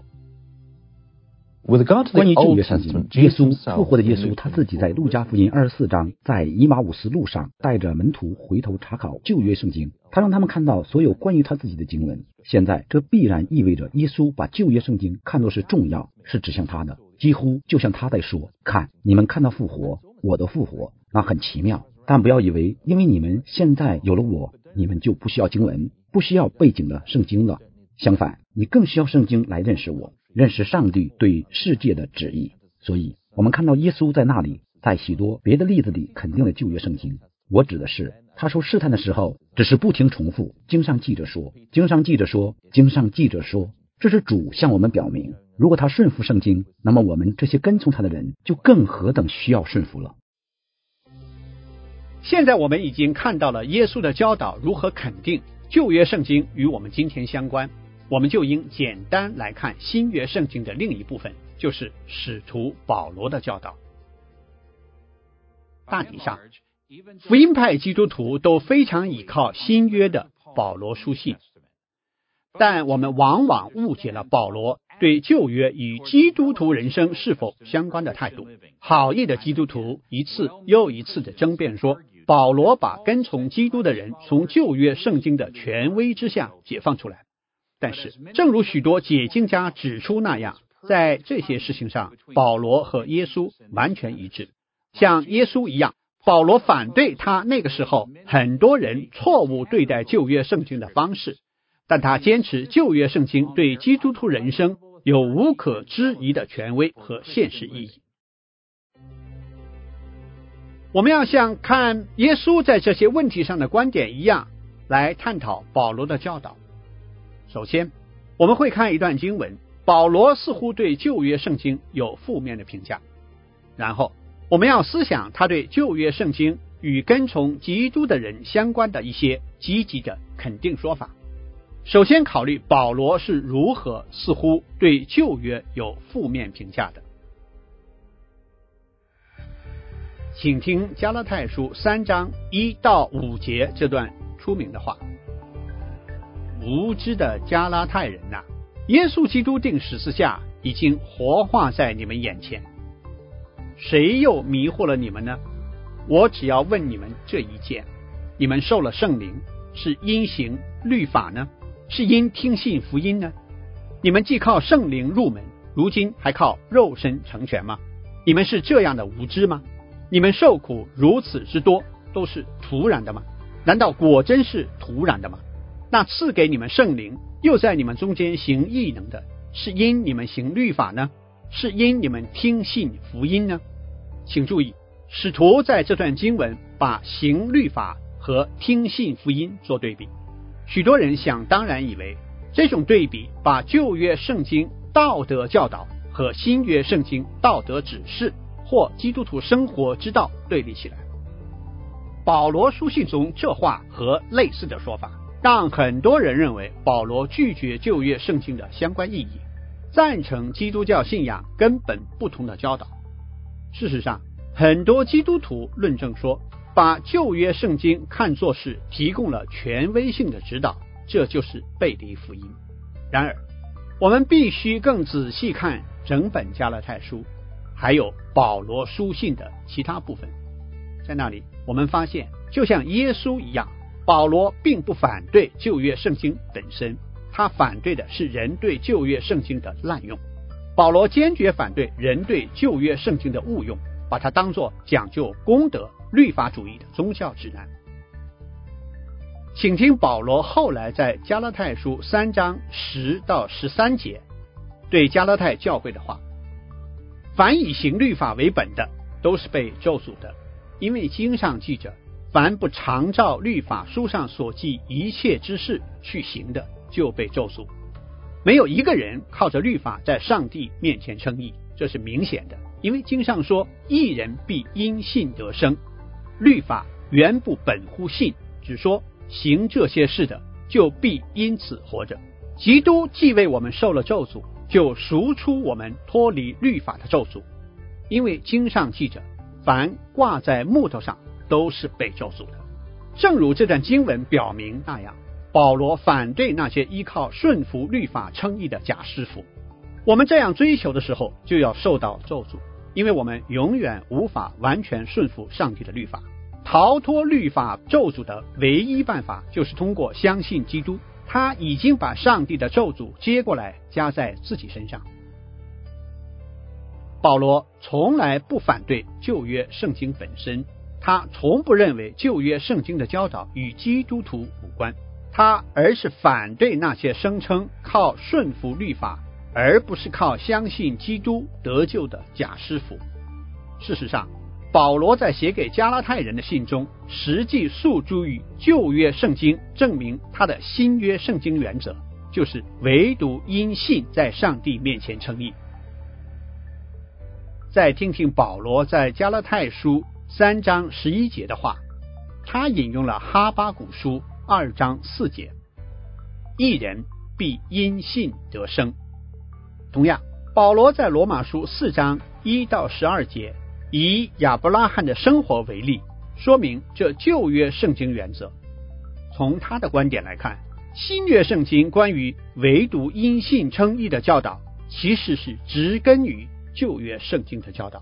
关于旧约圣经，耶稣复活的耶稣他自己在路加福音二十四章，在以马忤斯路上带着门徒回头查考旧约圣经，他让他们看到所有关于他自己的经文。现在这必然意味着耶稣把旧约圣经看作是重要，是指向他的，几乎就像他在说：看，你们看到复活，我的复活，那很奇妙。但不要以为因为你们现在有了我，你们就不需要经文，不需要背景的圣经了。相反，你更需要圣经来认识我，认识上帝对世界的旨意。所以我们看到耶稣在那里，在许多别的例子里肯定了旧约圣经。我指的是他受试探的时候只是不停重复经上记着说，经上记着说，经上记着说，这是主向我们表明如果他顺服圣经，那么我们这些跟从他的人就更何等需要顺服了。 现在我们已经看到了耶稣的教导如何肯定旧约圣经与我们今天相关，我们就应简单来看新约圣经的另一部分，就是使徒保罗的教导。大体上，福音派基督徒都非常倚靠新约的保罗书信，但我们往往误解了保罗对旧约与基督徒人生是否相关的态度。好意的基督徒一次又一次的争辩说，保罗把跟从基督的人从旧约圣经的权威之下解放出来。但是正如许多解经家指出那样，在这些事情上保罗和耶稣完全一致。像耶稣一样，保罗反对他那个时候很多人错误对待旧约圣经的方式，但他坚持旧约圣经对基督徒人生有无可置疑的权威和现实意义。我们要像看耶稣在这些问题上的观点一样来探讨保罗的教导。首先，我们会看一段经文，保罗似乎对旧约圣经有负面的评价。然后我们要思想他对旧约圣经与跟从基督的人相关的一些积极的肯定说法。首先考虑保罗是如何似乎对旧约有负面评价的。请听加拉太书三章一到五节这段出名的话：无知的加拉太人啊，耶稣基督定十字架已经活化在你们眼前，谁又迷惑了你们呢？我只要问你们这一件，你们受了圣灵，是因行律法呢，是因听信福音呢？你们既靠圣灵入门，如今还靠肉身成全吗？你们是这样的无知吗？你们受苦如此之多，都是徒然的吗？难道果真是徒然的吗？那赐给你们圣灵，又在你们中间行异能的，是因你们行律法呢，是因你们听信福音呢？请注意，使徒在这段经文把行律法和听信福音做对比。许多人想当然以为这种对比把旧约圣经道德教导和新约圣经道德指示或基督徒生活之道对立起来。保罗书信中这话和类似的说法，让很多人认为保罗拒绝旧约圣经的相关意义，赞成基督教信仰根本不同的教导。事实上，很多基督徒论证说，把旧约圣经看作是提供了权威性的指导，这就是背离福音。然而，我们必须更仔细看整本加拉太书，还有保罗书信的其他部分。在那里，我们发现，就像耶稣一样，保罗并不反对旧约圣经本身，他反对的是人对旧约圣经的滥用。保罗坚决反对人对旧约圣经的误用，把它当作讲究公德、律法主义的宗教指南。请听保罗后来在加拉太书三章十到十三节对加拉太教会的话：凡以行律法为本的，都是被咒诅的，因为经上记着，凡不常照律法书上所记一切之事去行的，就被咒诅。没有一个人靠着律法在上帝面前称义，这是明显的，因为经上说，义人必因信得生。律法原不本乎信，只说行这些事的，就必因此活着。基督既为我们受了咒诅，就赎出我们脱离律法的咒诅，因为经上记着，凡挂在木头上都是被咒诅的。正如这段经文表明那样，保罗反对那些依靠顺服律法称义的假师傅。我们这样追求的时候，就要受到咒诅，因为我们永远无法完全顺服上帝的律法。逃脱律法咒诅的唯一办法，就是通过相信基督，他已经把上帝的咒诅接过来加在自己身上。保罗从来不反对旧约圣经本身，他从不认为旧约圣经的教导与基督徒无关，他而是反对那些声称靠顺服律法而不是靠相信基督得救的假师傅。事实上，保罗在写给加拉太人的信中，实际诉诸于旧约圣经，证明他的新约圣经原则， 就是唯独因信在上帝面前称义。再听听保罗在加拉太书三章十一节的话，他引用了哈巴谷书二章四节，义人必因信得生。同样，保罗在罗马书四章一到十二节以亚伯拉罕的生活为例，说明这旧约圣经原则。从他的观点来看，新约圣经关于唯独因信称义的教导，其实是植根于旧约圣经的教导。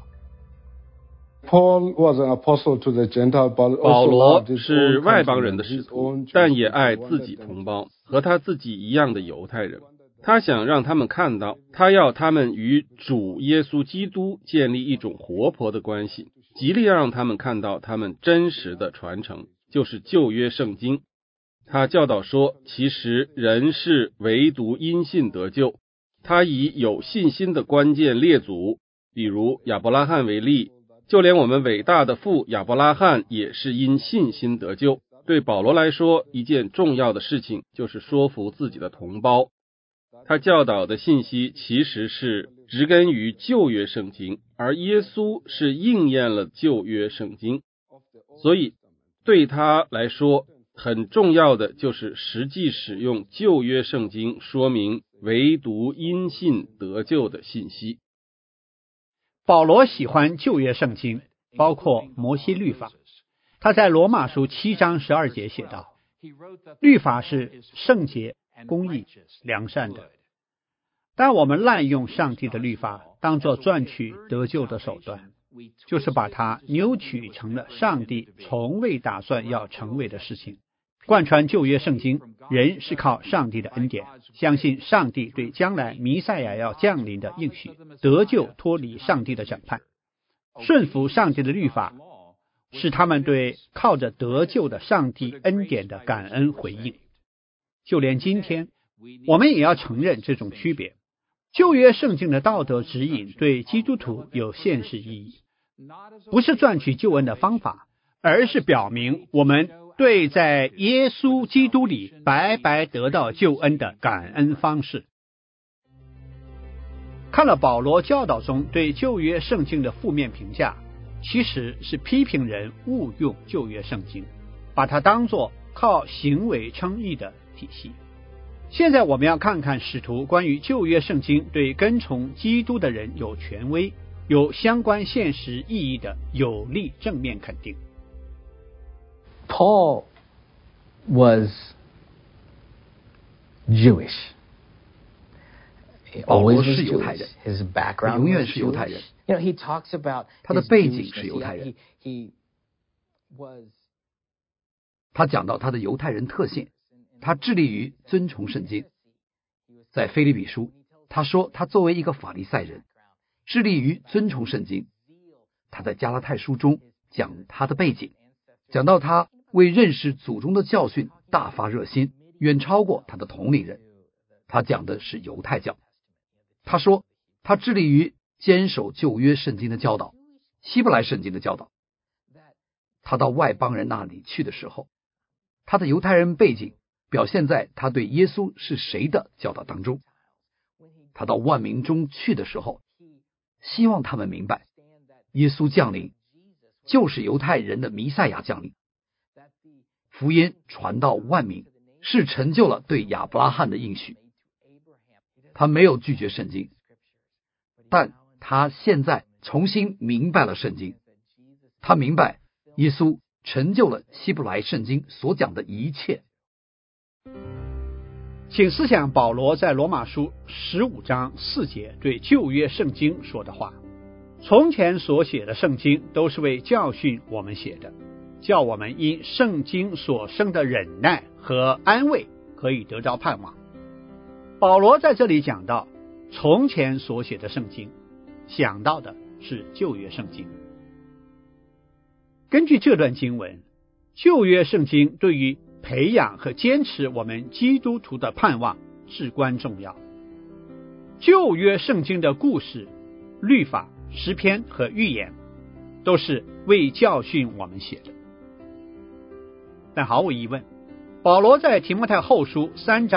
Paul was an apostle to the Gentile, but 保 also 罗 loved his 是 own 外邦人 countrymen, 的使 his 徒 own， 但也爱自己同胞，和他自己一样的犹太人。他想让他们看到，他要他们与主耶稣基督建立一种活泼的关系，极力要让他们看到他们真实的传承，就是旧约圣经。他教导说，其实人是唯独因信得救。他以有信心的关键列祖，比如亚伯拉罕为例，就连我们伟大的父亚伯拉罕也是因信心得救。对保罗来说，一件重要的事情就是说服自己的同胞。他教导的信息其实是植根于旧约圣经，而耶稣是应验了旧约圣经。所以对他来说，很重要的就是实际使用旧约圣经说明唯独因信得救的信息。 保罗喜欢旧约圣经，包括摩西律法。他在罗马书七章十二节写道，律法是圣洁、公义、良善的。但我们滥用上帝的律法当作赚取得救的手段，就是把它扭曲成了上帝从未打算要成为的事情。贯穿旧约圣经，人是靠上帝的恩典，相信上帝对将来弥赛亚要降临的应许，得救脱离上帝的审判。顺服上帝的律法，是他们对靠着得救的上帝恩典的感恩回应。就连今天，我们也要承认这种区别。旧约圣经的道德指引对基督徒有现实意义，不是赚取救恩的方法，而是表明我们对在耶稣基督里白白得到救恩的感恩方式。看了保罗教导中对旧约圣经的负面评价，其实是批评人误用旧约圣经，把它当作靠行为称义的体系。现在我们要看看使徒关于旧约圣经对跟从基督的人有权威、有相关现实意义的有力正面肯定。 Paul was Jewish. 保罗是犹太人， His background 永远是犹太人。 You know, he talks about 他的背景是犹太人。 He, he was 他讲到他的犹太人特性，他致力于遵从圣经。在腓立比书，他说他作为一个法利赛人，致力于遵从圣经。他在加拉太书中讲他的背景，讲到他为认识祖宗的教训大发热心，远超过他的同龄人。他讲的是犹太教。他说他致力于坚守旧约圣经的教导，希伯来圣经的教导。他到外邦人那里去的时候，他的犹太人背景表现在他对耶稣是谁的教导当中。他到万民中去的时候，希望他们明白耶稣降临就是犹太人的弥赛亚降临。福音传到万民，是成就了对亚伯拉罕的应许。他没有拒绝圣经，但他现在重新明白了圣经。他明白耶稣成就了希伯来圣经所讲的一切。 请思想保罗在罗马书十五章四节对旧约圣经说的话：从前所写的圣经都是为教训我们写的，叫我们因圣经所生的忍耐和安慰可以得着盼望。保罗在这里讲到从前所写的圣经，想到的是旧约圣经。根据这段经文，旧约圣经对于培养和坚持我们基督徒的盼望至关重要。旧约圣经的故事、律法、诗篇和预言都是为教训我们写的。但毫无疑问，保罗在提摩太后书三章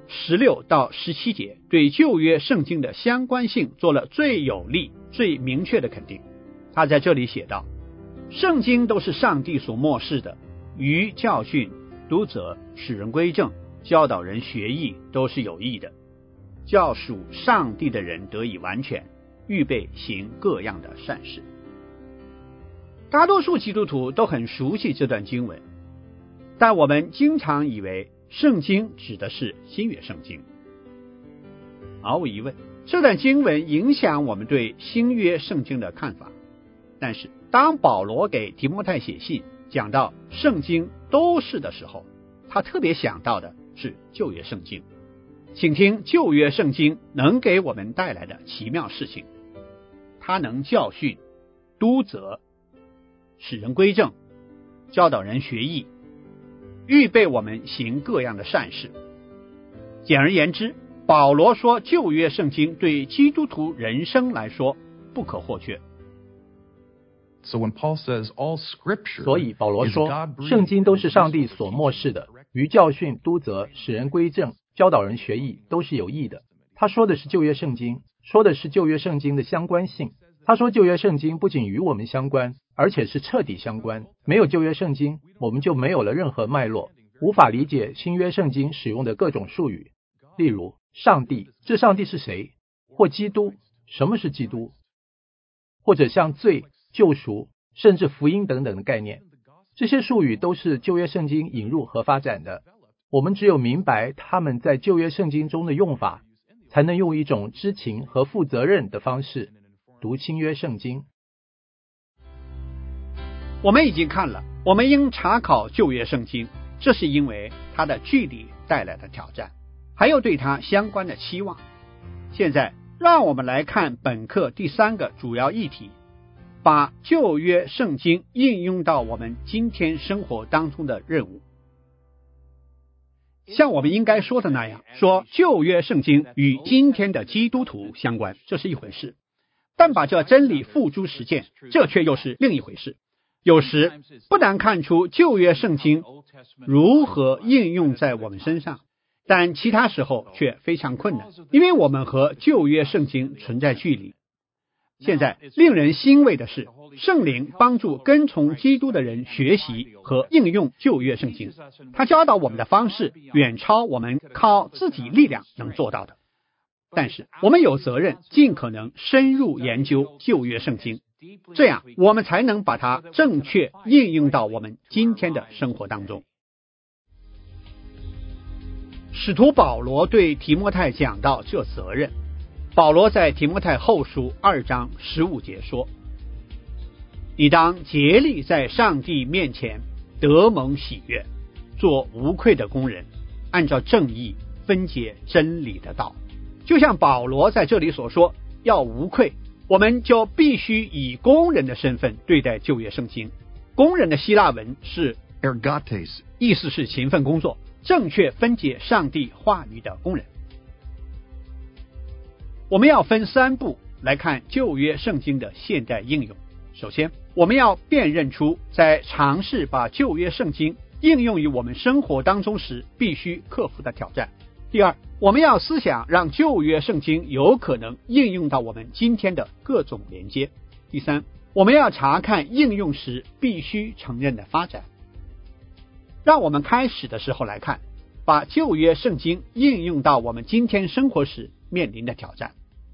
十六到十七节对旧约圣经的相关性做了最有力、最明确的肯定。他在这里写道，圣经都是上帝所默示的，于教训、督责、使人归正、教导人学艺都是有益的，叫属上帝的人得以完全，预备行各样的善事。大多数基督徒都很熟悉这段经文，但我们经常以为圣经指的是新约圣经。毫无疑问，这段经文影响我们对新约圣经的看法。但是当保罗给提摩太写信讲到圣经都是的时候，他特别想到的是旧约圣经。请听旧约圣经能给我们带来的奇妙事情。它能教训、督责、使人归正、教导人学艺，预备我们行各样的善事。简而言之，保罗说旧约圣经对基督徒人生来说不可或缺。 So when Paul says all scripture, 所以保罗说圣经都是上帝所默示的，于教训、督责、使人归正、教导人学艺都是有益的。他说的是旧约圣经，说的是旧约圣经的相关性。他说旧约圣经不仅与我们相关，而且是彻底相关。没有旧约圣经，我们就没有了任何脉络，无法理解新约圣经使用的各种术语。例如上帝，这上帝是谁？或基督，什么是基督？或者像罪、救赎，甚至福音等等的概念。这些术语都是旧约圣经引入和发展的。我们只有明白他们在旧约圣经中的用法，才能用一种知情和负责任的方式读新约圣经。 我们已经看了，我们应查考旧约圣经，这是因为它的距离带来的挑战，还有对它相关的期望。现在让我们来看本课第三个主要议题，把旧约圣经应用到我们今天生活当中的任务。像我们应该说的那样，说旧约圣经与今天的基督徒相关，这是一回事，但把这真理付诸实践，这却又是另一回事。有时不难看出旧约圣经如何应用在我们身上，但其他时候却非常困难，因为我们和旧约圣经存在距离。现在令人欣慰的是，圣灵帮助跟从基督的人学习和应用旧约圣经，他教导我们的方式远超我们靠自己力量能做到的。但是我们有责任尽可能深入研究旧约圣经，这样我们才能把它正确应用到我们今天的生活当中。使徒保罗对提摩太讲到这责任，保罗在提摩太后书二章十五节说，你当竭力在上帝面前得蒙喜悦，做无愧的工人，按照正义分解真理的道。就像保罗在这里所说，要无愧，我们就必须以工人的身份对待旧约圣经。工人的希腊文是 ergates， 意思是勤奋工作，正确分解上帝话语的工人。我们要分三步来看旧约圣经的现代应用。首先，我们要辨认出在尝试把旧约圣经应用于我们生活当中时必须克服的挑战。第二，我们要思想让旧约圣经有可能应用到我们今天的各种连接。第三，我们要查看应用时必须承认的发展。让我们开始的时候来看，把旧约圣经应用到我们今天生活时面临的挑战。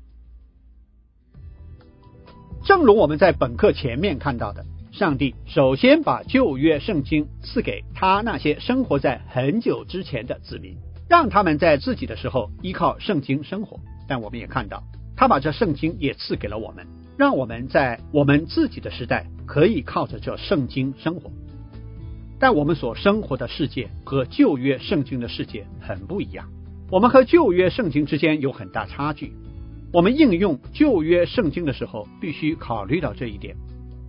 正如我们在本课前面看到的，上帝首先把旧约圣经赐给他那些生活在很久之前的子民，让他们在自己的时候依靠圣经生活。但我们也看到，他把这圣经也赐给了我们，让我们在我们自己的时代可以靠着这圣经生活。但我们所生活的世界和旧约圣经的世界很不一样，我们和旧约圣经之间有很大差距。我们应用旧约圣经的时候必须考虑到这一点。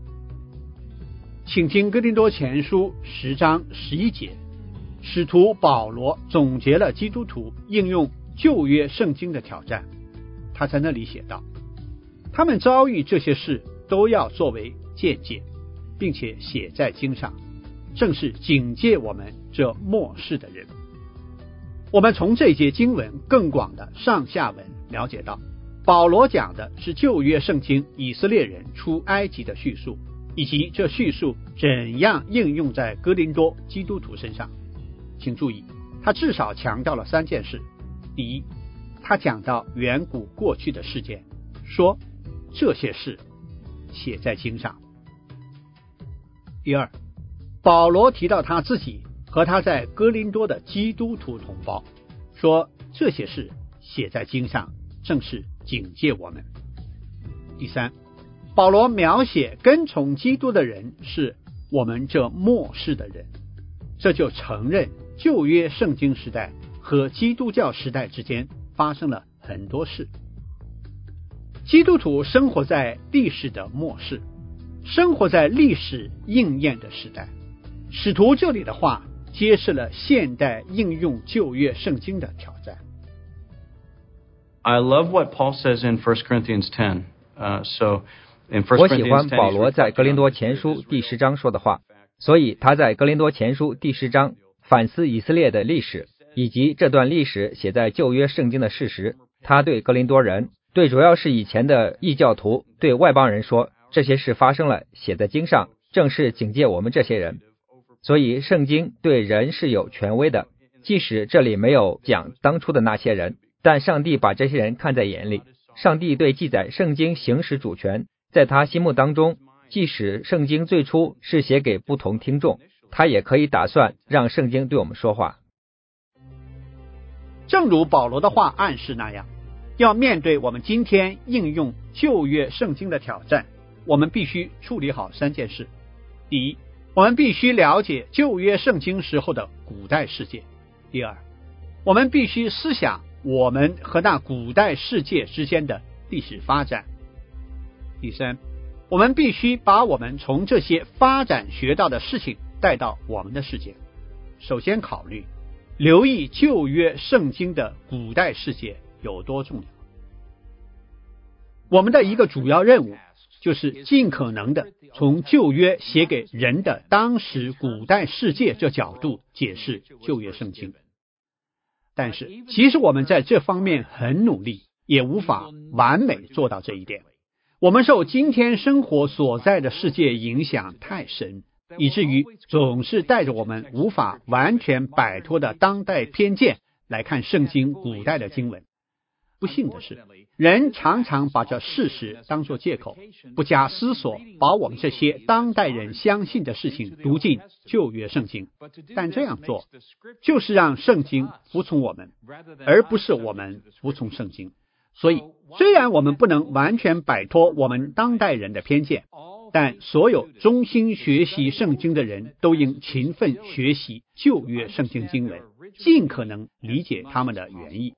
请听哥林多前书十章十一节，使徒保罗总结了基督徒应用旧约圣经的挑战。他在那里写道，他们遭遇这些事都要作为见解，并且写在经上，正是警戒我们这末世的人。 我们从这节经文更广的上下文了解到，保罗讲的是旧约圣经以色列人出埃及的叙述，以及这叙述怎样应用在哥林多基督徒身上。请注意，他至少强调了三件事。第一，他讲到远古过去的事件，说这些事写在经上。第二，保罗提到他自己和他在哥林多的基督徒同胞，说这些事写在经上，正是警戒我们。第三，保罗描写跟从基督的人是我们这末世的人，这就承认旧约圣经时代和基督教时代之间发生了很多事。基督徒生活在历史的末世，生活在历史应验的时代。使徒这里的话揭示了现代应用旧约圣经的挑战。 I love what Paul says in First Corinthians ten. Uh, so in First 我喜 Corinthians 欢 ten, 保罗在哥林多前书第十章说的话，所以他在哥林多前书第十章反思以色列的历史，以及这段历史写在旧约圣经的事实。他对哥林多人，对主要是以前的异教徒，对外邦人说，这些事发生了，写在经上，正是警戒我们这些人。所以圣经对人是有权威的，即使这里没有讲当初的那些人，但上帝把这些人看在眼里。上帝对记载圣经行使主权，在他心目当中，即使圣经最初是写给不同听众，他也可以打算让圣经对我们说话。 正如保罗的话暗示那样，要面对我们今天应用旧约圣经的挑战，我们必须处理好三件事。第一，我们必须了解旧约圣经时候的古代世界。第二，我们必须思想我们和那古代世界之间的历史发展。第三，我们必须把我们从这些发展学到的事情带到我们的世界。首先考虑留意旧约圣经的古代世界有多重要。我们的一个主要任务就是尽可能的从旧约写给人的当时古代世界这角度解释旧约圣经。但是其实我们在这方面很努力，也无法完美做到这一点。我们受今天生活所在的世界影响太深，以至于总是带着我们无法完全摆脱的当代偏见来看圣经古代的经文。不幸的是，人常常把这事实当作借口，不加思索把我们这些当代人相信的事情读进旧约圣经。但这样做就是让圣经服从我们，而不是我们服从圣经。所以虽然我们不能完全摆脱我们当代人的偏见，但所有忠心学习圣经的人都应勤奋学习旧约圣经经文，尽可能理解他们的原意。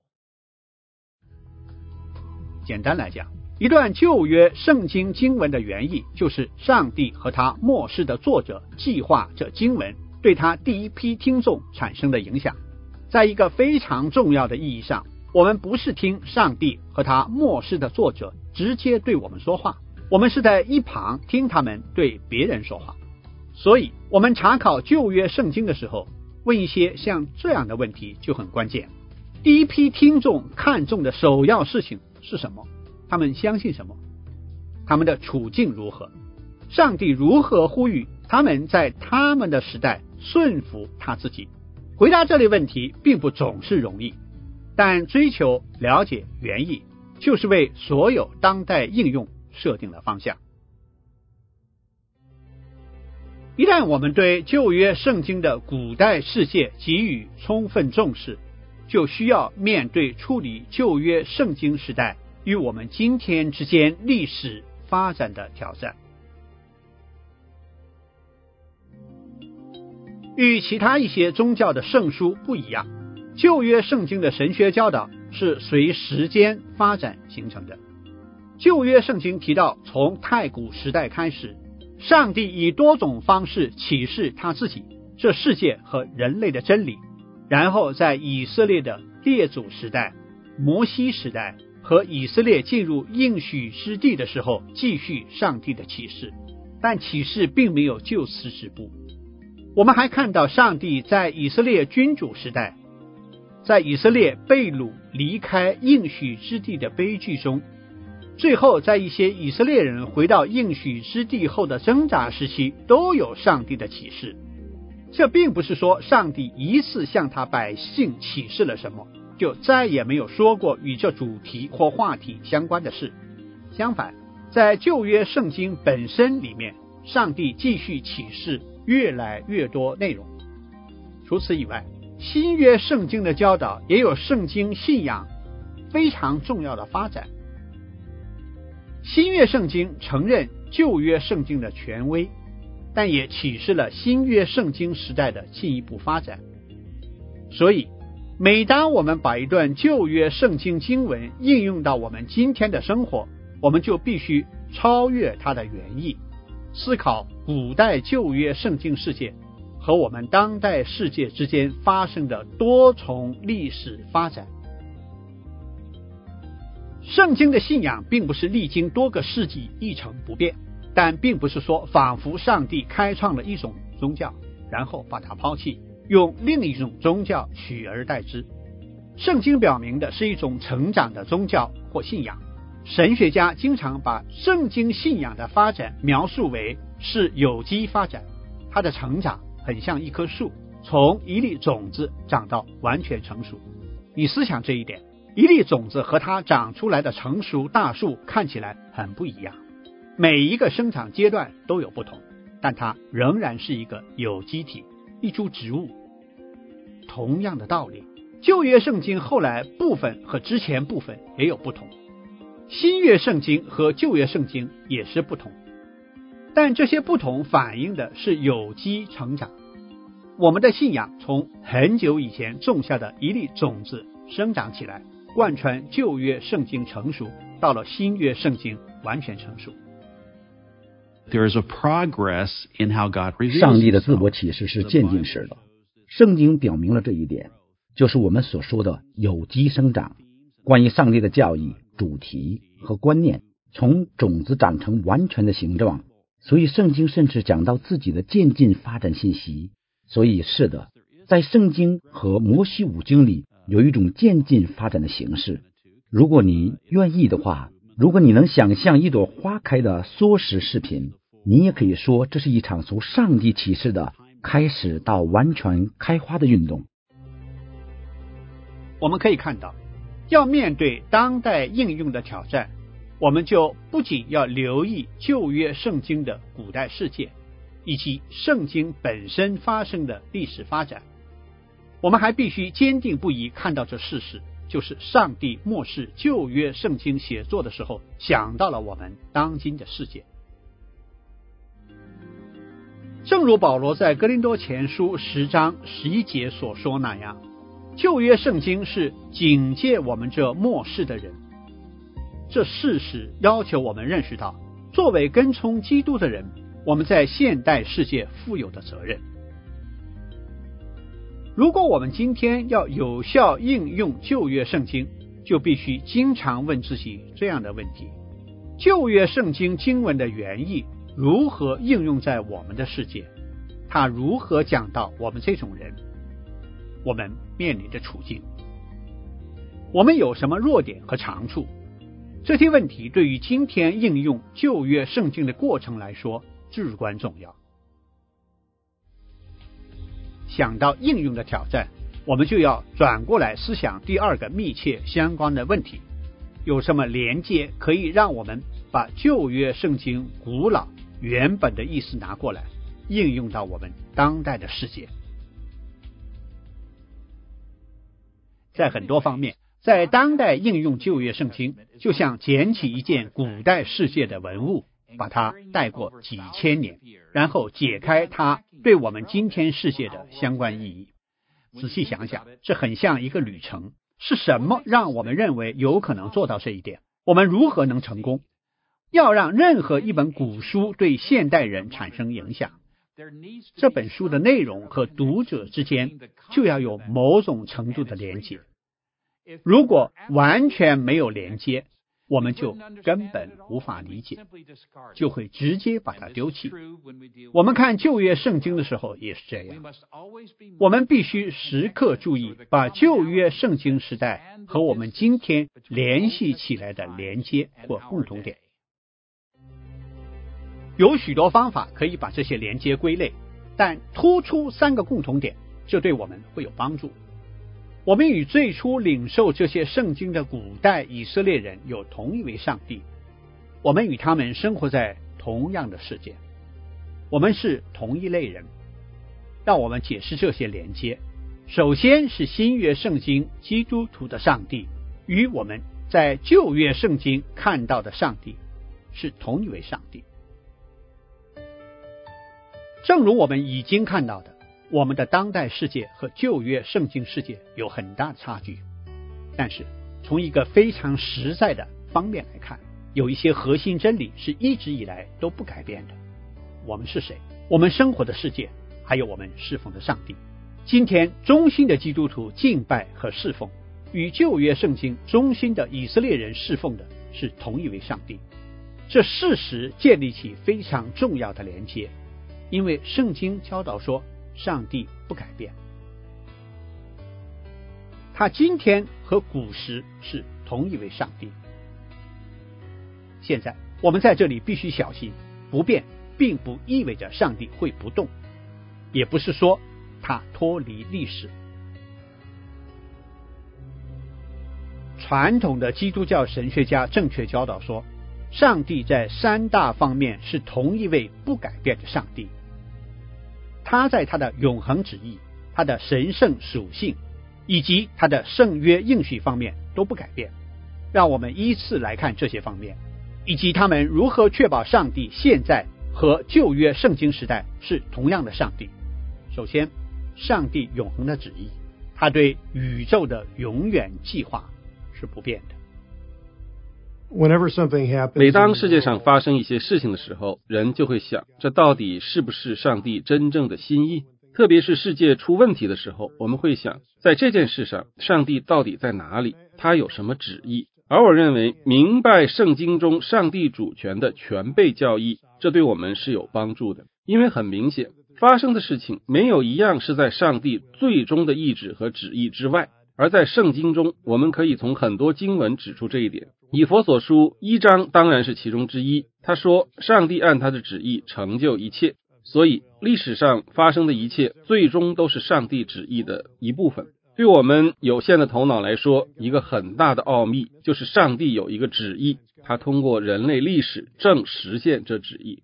简单来讲，一段旧约圣经经文的原意就是上帝和他末世的作者计划这经文对他第一批听众产生的影响。在一个非常重要的意义上，我们不是听上帝和他末世的作者直接对我们说话，我们是在一旁听他们对别人说话。所以我们查考旧约圣经的时候，问一些像这样的问题就很关键。第一批听众看重的首要事情是什么？他们相信什么？他们的处境如何？上帝如何呼吁他们在他们的时代顺服他自己？回答这类问题并不总是容易，但追求了解原意，就是为所有当代应用设定了方向。一旦我们对旧约圣经的古代世界给予充分重视，就需要面对处理旧约圣经时代与我们今天之间历史发展的挑战。与其他一些宗教的圣书不一样，旧约圣经的神学教导是随时间发展形成的。旧约圣经提到，从太古时代开始，上帝以多种方式启示他自己、这世界和人类的真理，然后在以色列的列祖时代、摩西时代和以色列进入应许之地的时候继续上帝的启示。但启示并没有就此止步。我们还看到上帝在以色列君主时代， 在以色列被掳离开应许之地的悲剧中，最后在一些以色列人回到应许之地后的挣扎时期，都有上帝的启示。这并不是说上帝一次向他百姓启示了什么，就再也没有说过与这主题或话题相关的事。相反，在旧约圣经本身里面，上帝继续启示越来越多内容。除此以外，新约圣经的教导也有圣经信仰非常重要的发展。新约圣经承认旧约圣经的权威，但也启示了新约圣经时代的进一步发展。所以每当我们把一段旧约圣经经文应用到我们今天的生活，我们就必须超越它的原意，思考古代旧约圣经世界和我们当代世界之间发生的多重历史发展。圣经的信仰并不是历经多个世纪一成不变，但并不是说仿佛上帝开创了一种宗教，然后把它抛弃，用另一种宗教取而代之。圣经表明的是一种成长的宗教或信仰。神学家经常把圣经信仰的发展描述为是有机发展，它的成长很像一棵树，从一粒种子长到完全成熟。你思想这一点，一粒种子和它长出来的成熟大树看起来很不一样，每一个生长阶段都有不同，但它仍然是一个有机体，一株植物。同样的道理，旧约圣经后来部分和之前部分也有不同，新约圣经和旧约圣经也是不同，但这些不同反映的是有机成长。我们的信仰从很久以前种下的一粒种子生长起来，贯穿旧约圣经成熟，到了新约圣经完全成熟。 There is a progress in how God reveals. 上帝的自我启示是渐进式的，圣经表明了这一点，就是我们所说的有机生长。关于上帝的教义、主题和观念，从种子长成完全的形状，所以圣经甚至讲到自己的渐进发展信息。所以是的，在圣经和摩西五经里有一种渐进发展的形式。如果你愿意的话，如果你能想象一朵花开的缩时视频，你也可以说这是一场从上帝启示的开始到完全开花的运动。 我们可以看到，要面对当代应用的挑战，我们就不仅要留意旧约圣经的古代世界以及圣经本身发生的历史发展，我们还必须坚定不移看到这事实，就是上帝漠视旧约圣经写作的时候，想到了我们当今的世界。正如保罗在哥林多前书十章十一节所说那样，旧约圣经是警戒我们这末世的人。这事实要求我们认识到，作为跟从基督的人，我们在现代世界负有的责任。如果我们今天要有效应用旧约圣经，就必须经常问自己这样的问题：旧约圣经经文的原意如何应用在我们的世界？它如何讲到我们这种人，我们面临的处境？我们有什么弱点和长处？这些问题对于今天应用旧约圣经的过程来说至关重要。想到应用的挑战，我们就要转过来思想第二个密切相关的问题：有什么连接可以让我们把旧约圣经古老原本的意思拿过来，应用到我们当代的世界？在很多方面，在当代应用旧约圣经，就像捡起一件古代世界的文物，把它带过几千年，然后解开它对我们今天世界的相关意义。仔细想想，这很像一个旅程。是什么让我们认为有可能做到这一点？我们如何能成功？要让任何一本古书对现代人产生影响，这本书的内容和读者之间就要有某种程度的连接。如果完全没有连接， 我们就根本无法理解，就会直接把它丢弃。我们看旧约圣经的时候也是这样，我们必须时刻注意把旧约圣经时代和我们今天联系起来的连接或共同点。有许多方法可以把这些连接归类，但突出三个共同点，这对我们会有帮助。我们与最初领受这些圣经的古代以色列人有同一位上帝，我们与他们生活在同样的世界，我们是同一类人。让我们解释这些连接。首先是新约圣经基督徒的上帝与我们在旧约圣经看到的上帝是同一位上帝。正如我们已经看到的，我们的当代世界和旧约圣经世界有很大的差距，但是从一个非常实在的方面来看，有一些核心真理是一直以来都不改变的。我们是谁？我们生活的世界，还有我们侍奉的上帝。今天忠心的基督徒敬拜和侍奉，与旧约圣经忠心的以色列人侍奉的是同一位上帝。这事实建立起非常重要的连接，因为圣经教导说上帝不改变，他今天和古时是同一位上帝。现在我们在这里必须小心，不变并不意味着上帝会不动，也不是说他脱离历史。传统的基督教神学家正确教导说，上帝在三大方面是同一位不改变的上帝。他在他的永恒旨意、他的神圣属性以及他的圣约应许方面都不改变。让我们依次来看这些方面，以及他们如何确保上帝现在和旧约圣经时代是同样的上帝。首先，上帝永恒的旨意，他对宇宙的永远计划是不变的。 每当世界上发生一些事情的时候，人就会想，这到底是不是上帝真正的心意？特别是世界出问题的时候，我们会想，在这件事上，上帝到底在哪里？他有什么旨意？而我认为，明白圣经中上帝主权的全备教义，这对我们是有帮助的。因为很明显，发生的事情没有一样是在上帝最终的意志和旨意之外。而在圣经中，我们可以从很多经文指出这一点。以弗所书一章当然是其中之一，他说上帝按他的旨意成就一切，所以历史上发生的一切最终都是上帝旨意的一部分。对我们有限的头脑来说，一个很大的奥秘就是上帝有一个旨意，他通过人类历史正实现这旨意。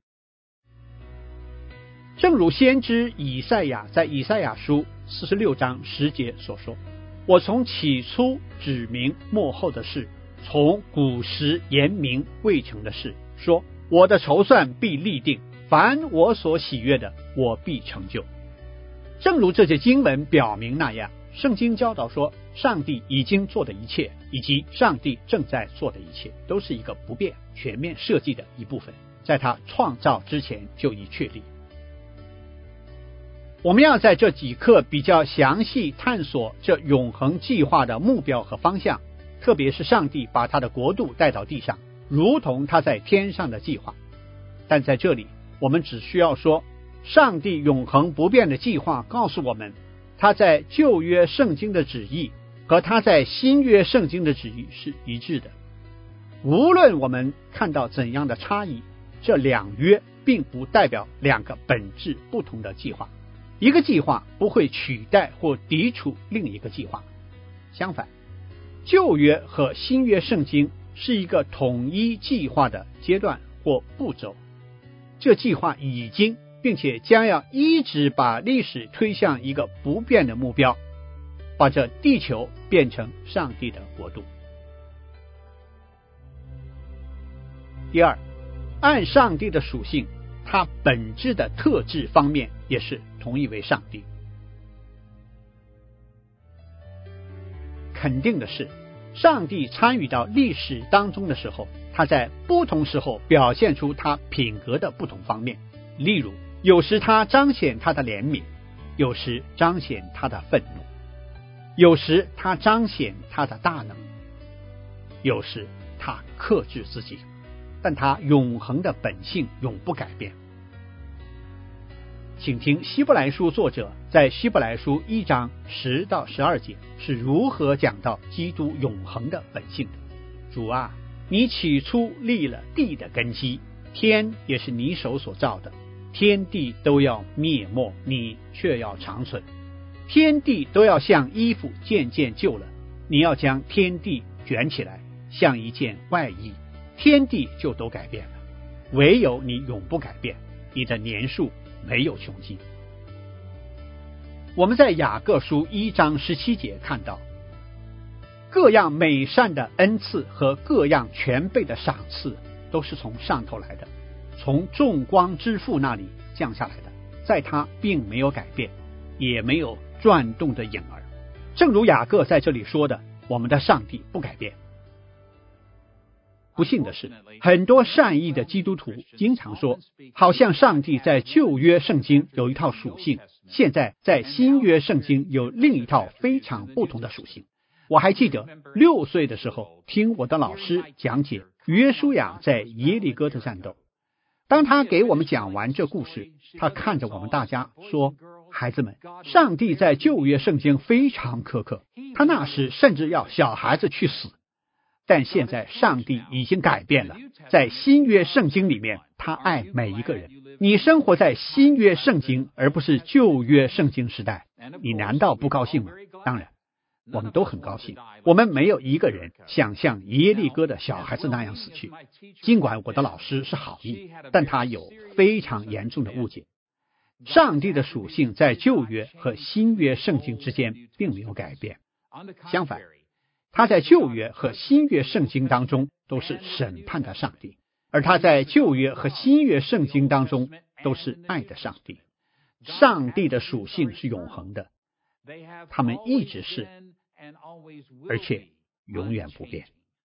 正如先知以赛亚在以赛亚书四十六章十节所说，我从起初指明末后的事，从古时言明未成的事，说我的筹算必立定，凡我所喜悦的，我必成就。正如这些经文表明那样，圣经教导说，上帝已经做的一切，以及上帝正在做的一切，都是一个不变、全面设计的一部分，在他创造之前就已确立。我们要在这几课比较详细探索这永恒计划的目标和方向，特别是上帝把他的国度带到地上，如同他在天上的计划。但在这里，我们只需要说，上帝永恒不变的计划告诉我们，他在旧约圣经的旨意和他在新约圣经的旨意是一致的。无论我们看到怎样的差异，这两约并不代表两个本质不同的计划。一个计划不会取代或抵触另一个计划，相反，旧约和新约圣经是一个统一计划的阶段或步骤。这计划已经并且将要一直把历史推向一个不变的目标，把这地球变成上帝的国度。第二，按上帝的属性，他本质的特质方面也是同一位上帝。肯定的是，上帝参与到历史当中的时候，他在不同时候表现出他品格的不同方面。例如，有时他彰显他的怜悯，有时彰显他的愤怒，有时他彰显他的大能，有时他克制自己，但他永恒的本性永不改变。请听希伯来书作者在希伯来书一章十到十二节是如何讲到基督永恒的本性的。主啊，你起初立了地的根基，天也是你手所造的，天地都要灭没，你却要长存。天地都要像衣服渐渐旧了，你要将天地卷起来，像一件外衣，天地就都改变了，唯有你永不改变，你的年数没有穷尽。我们在雅各书一章十七节看到，各样美善的恩赐和各样全备的赏赐都是从上头来的，从众光之父那里降下来的，在他并没有改变，也没有转动的影儿。正如雅各在这里说的，我们的上帝不改变。不幸的是，很多善意的基督徒经常说，好像上帝在旧约圣经有一套属性，现在在新约圣经有另一套非常不同的属性。我还记得六岁的时候听我的老师讲解约书亚在耶利哥的战斗，当他给我们讲完这故事，他看着我们大家说，孩子们，上帝在旧约圣经非常苛刻，他那时甚至要小孩子去死，但现在上帝已经改变了，在新约圣经里面他爱每一个人。你生活在新约圣经而不是旧约圣经时代，你难道不高兴吗？当然我们都很高兴，我们没有一个人想像耶利哥的小孩子那样死去。尽管我的老师是好意，但他有非常严重的误解。上帝的属性在旧约和新约圣经之间并没有改变，相反，他在旧约和新约圣经当中都是审判的上帝，而他在旧约和新约圣经当中都是爱的上帝。上帝的属性是永恒的，他们一直是，而且永远不变。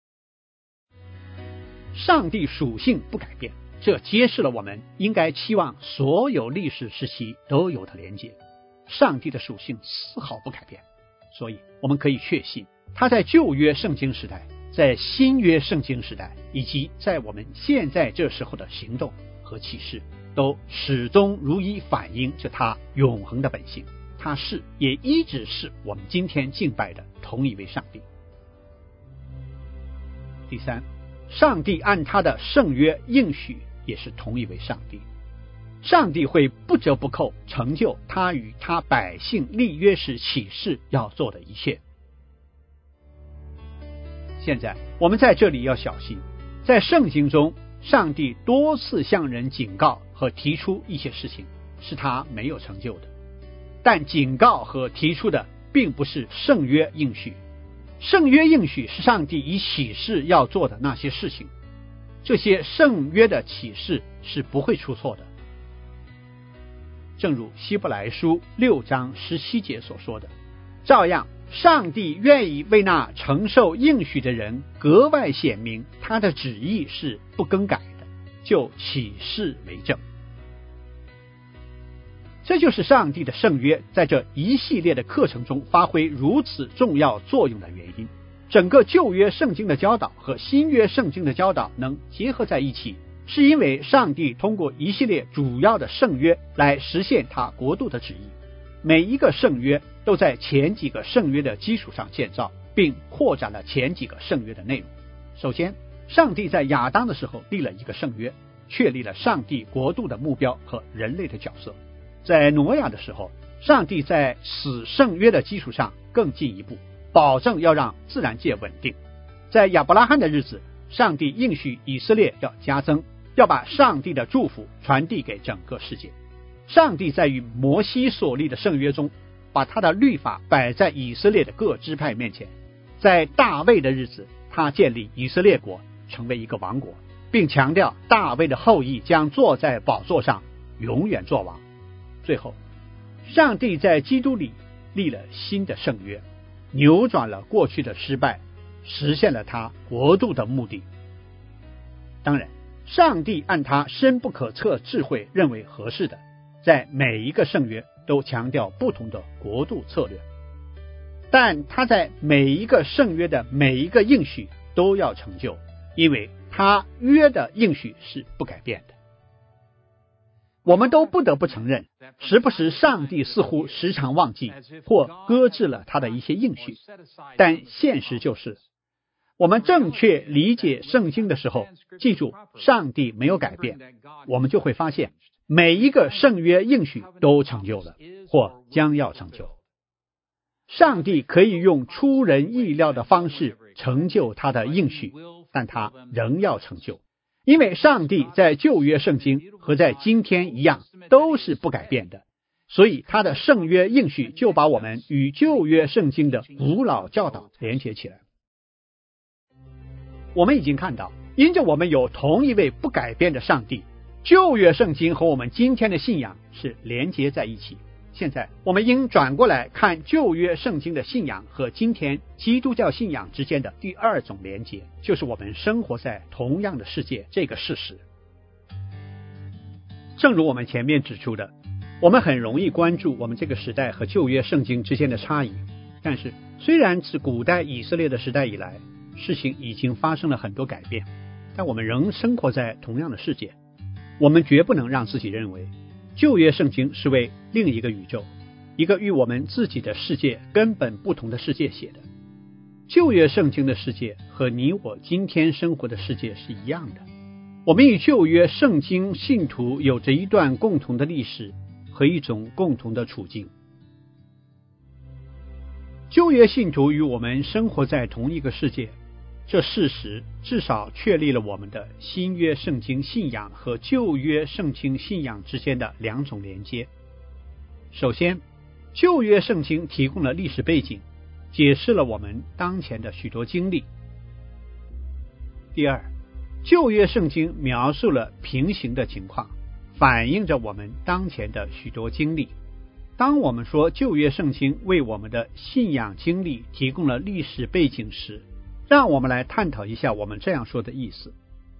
上帝属性不改变，这揭示了我们应该期望所有历史时期都有的连结。上帝的属性丝毫不改变，所以我们可以确信，他在旧约圣经时代，在新约圣经时代，以及在我们现在这时候的行动和启示，都始终如一反映着他永恒的本性。他是也一直是我们今天敬拜的同一位上帝。第三，上帝按他的圣约应许也是同一位上帝，上帝会不折不扣成就他与他百姓立约时启示要做的一切。现在我们在这里要小心，在圣经中上帝多次向人警告和提出一些事情是他没有成就的，但警告和提出的并不是圣约应许，圣约应许是上帝以启示要做的那些事情，这些圣约的启示是不会出错的。正如希伯来书六章十七节所说的，照样上帝愿意为那承受应许的人格外显明他的旨意是不更改的，就启示为证。这就是上帝的圣约在这一系列的课程中发挥如此重要作用的原因。整个旧约圣经的教导和新约圣经的教导能结合在一起，是因为上帝通过一系列主要的圣约来实现他国度的旨意。每一个圣约都在前几个圣约的基础上建造，并扩展了前几个圣约的内容。首先，上帝在亚当的时候立了一个圣约，确立了上帝国度的目标和人类的角色。在挪亚的时候，上帝在此圣约的基础上更进一步，保证要让自然界稳定。在亚伯拉罕的日子，上帝应许以色列要加增，要把上帝的祝福传递给整个世界。上帝在与摩西所立的圣约中，把他的律法摆在以色列的各支派面前。在大卫的日子，他建立以色列国，成为一个王国，并强调大卫的后裔将坐在宝座上，永远做王。最后，上帝在基督里立了新的圣约，扭转了过去的失败，实现了他国度的目的。当然，上帝按他深不可测智慧认为合适的，在每一个圣约都强调不同的国度策略，但他在每一个圣约的每一个应许都要成就， 因为他约的应许是不改变的。我们都不得不承认，时不时上帝似乎时常忘记或搁置了他的一些应许，但现实就是我们正确理解圣经的时候，记住上帝没有改变，我们就会发现每一个圣约应许都成就了或将要成就。上帝可以用出人意料的方式成就他的应许，但他仍要成就，因为上帝在旧约圣经和在今天一样都是不改变的，所以他的圣约应许就把我们与旧约圣经的古老教导连接起来。我们已经看到，因着我们有同一位不改变的上帝，旧约圣经和我们今天的信仰是连接在一起。现在我们应转过来看旧约圣经的信仰和今天基督教信仰之间的第二种连结，就是我们生活在同样的世界这个事实。正如我们前面指出的，我们很容易关注我们这个时代和旧约圣经之间的差异，但是虽然自古代以色列的时代以来，事情已经发生了很多改变，但我们仍生活在同样的世界。我们绝不能让自己认为旧约圣经是为另一个宇宙，一个与我们自己的世界根本不同的世界写的。旧约圣经的世界和你我今天生活的世界是一样的，我们与旧约圣经信徒有着一段共同的历史和一种共同的处境。旧约信徒与我们生活在同一个世界，这事实至少确立了我们的新约圣经信仰和旧约圣经信仰之间的两种连接。首先，旧约圣经提供了历史背景，解释了我们当前的许多经历。第二，旧约圣经描述了平行的情况，反映着我们当前的许多经历。当我们说旧约圣经为我们的信仰经历提供了历史背景时，让我们来探讨一下我们这样说的意思。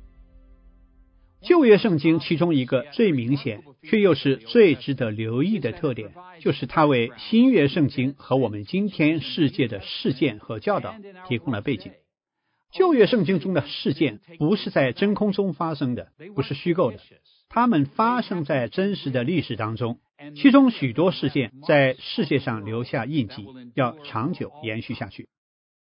旧约圣经其中一个最明显却又是最值得留意的特点，就是它为新约圣经和我们今天世界的事件和教导提供了背景。旧约圣经中的事件不是在真空中发生的，不是虚构的，它们发生在真实的历史当中，其中许多事件在世界上留下印记，要长久延续下去。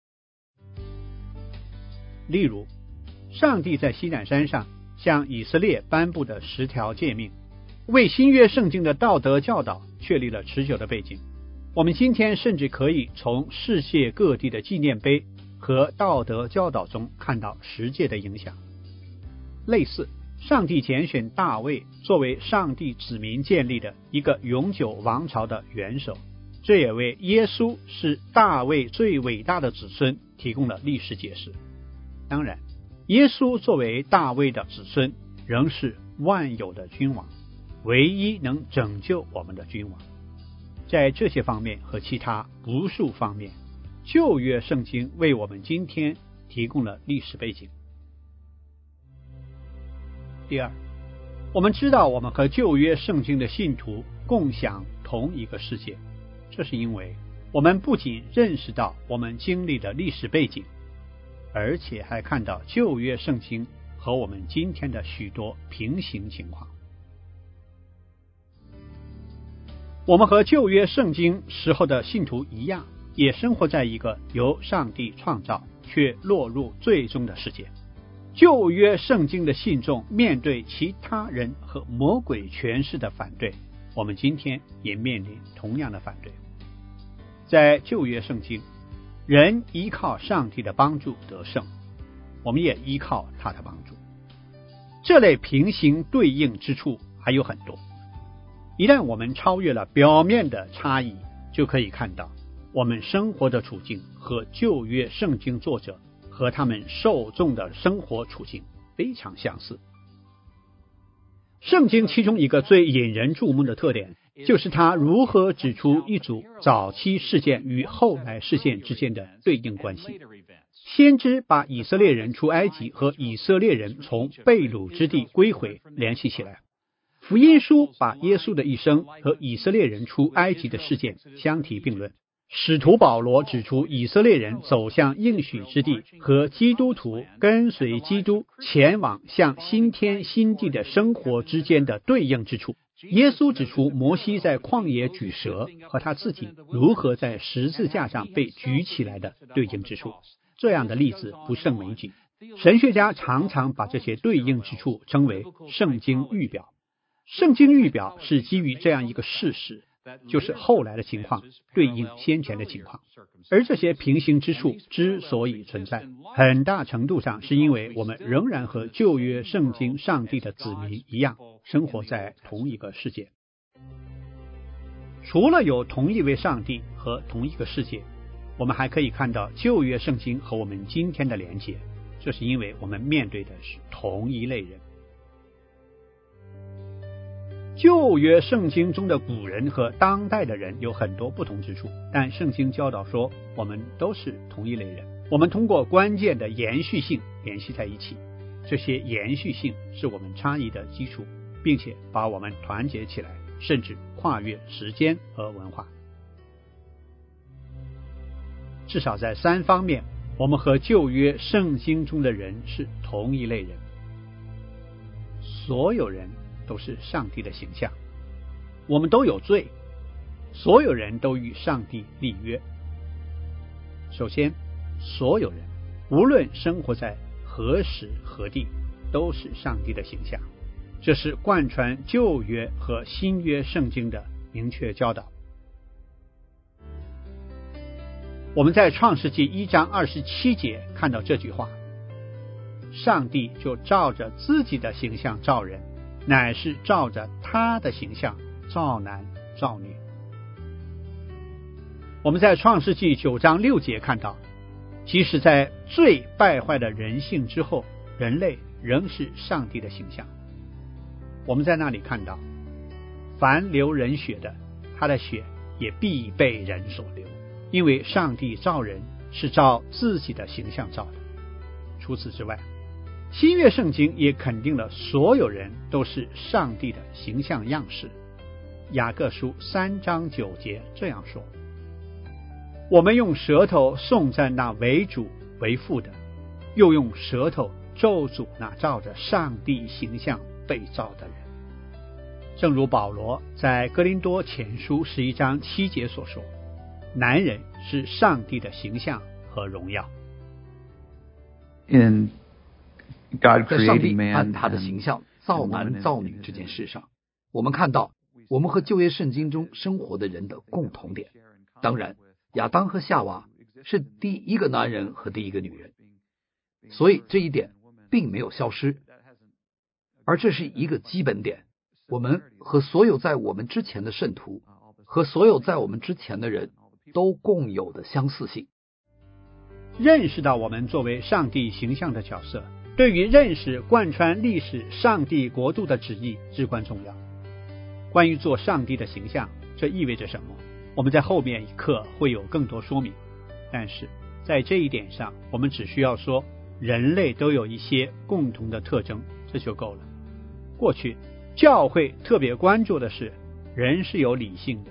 例如，上帝在西乃山上向以色列颁布的十条诫命，为新约圣经的道德教导确立了持久的背景。我们今天甚至可以从世界各地的纪念碑和道德教导中看到十诫的影响。类似，上帝拣选大卫作为上帝子民建立的一个永久王朝的元首，这也为耶稣是大卫最伟大的子孙提供了历史解释。当然，耶稣作为大卫的子孙，仍是万有的君王，唯一能拯救我们的君王。在这些方面和其他无数方面，旧约圣经为我们今天提供了历史背景。第二，我们知道我们和旧约圣经的信徒共享同一个世界，这是因为我们不仅认识到我们经历的历史背景，而且还看到旧约圣经和我们今天的许多平行情况。我们和旧约圣经时候的信徒一样，也生活在一个由上帝创造却落入最终的世界。旧约圣经的信众面对其他人和魔鬼权势的反对，我们今天也面临同样的反对。在旧约圣经，人依靠上帝的帮助得胜，我们也依靠他的帮助。这类平行对应之处还有很多，一旦我们超越了表面的差异，就可以看到我们生活的处境和旧约圣经作者和他们受众的生活处境非常相似。圣经其中一个最引人注目的特点，就是他如何指出一组早期事件与后来事件之间的对应关系。先知把以色列人出埃及和以色列人从被掳之地归回联系起来，福音书把耶稣的一生和以色列人出埃及的事件相提并论， 使徒保罗指出以色列人走向应许之地和基督徒跟随基督前往向新天新地的生活之间的对应之处。耶稣指出摩西在旷野举蛇和他自己如何在十字架上被举起来的对应之处。这样的例子不胜枚举，神学家常常把这些对应之处称为圣经预表。圣经预表是基于这样一个事实，就是后来的情况对应先前的情况，而这些平行之处之所以存在，很大程度上是因为我们仍然和旧约圣经上帝的子民一样，生活在同一个世界。除了有同一位上帝和同一个世界，我们还可以看到旧约圣经和我们今天的连结，这是因为我们面对的是同一类人。旧约圣经中的古人和当代的人有很多不同之处，但圣经教导说我们都是同一类人，我们通过关键的延续性联系在一起，这些延续性是我们差异的基础，并且把我们团结起来，甚至跨越时间和文化。至少在三方面，我们和旧约圣经中的人是同一类人。所有人都是上帝的形象，我们都有罪，所有人都与上帝立约。首先，所有人无论生活在何时何地，都是上帝的形象，这是贯穿旧约和新约圣经的明确教导。我们在创世纪一章二十七节看到这句话，上帝就照着自己的形象造人，乃是照着他的形象造男造女。我们在创世纪九章六节看到，即使在最败坏的人性之后，人类仍是上帝的形象。我们在那里看到，凡流人血的，他的血也必被人所流，因为上帝造人是照自己的形象造的。除此之外，新约圣经也肯定了所有人都是上帝的形象样式。雅各书三章九节这样说，我们用舌头颂赞那为主为父的，又用舌头咒诅那照着上帝形象被造的人。正如保罗在哥林多前书十一章七节所说，男人是上帝的形象和荣耀。 In God 在上帝 creating man 按他的形象造男造女这件事上，我们看到我们和旧约圣经中生活的人的共同点。当然，亚当和夏娃是第一个男人和第一个女人，所以这一点并没有消失，而这是一个基本点。我们和所有在我们之前的圣徒，和所有在我们之前的人都共有的相似性。 认识到我们作为上帝形象的角色，对于认识贯穿历史上帝国度的旨意至关重要。关于做上帝的形象，这意味着什么？我们在后面一课会有更多说明，但是在这一点上，我们只需要说人类都有一些共同的特征，这就够了。过去教会特别关注的是人是有理性的，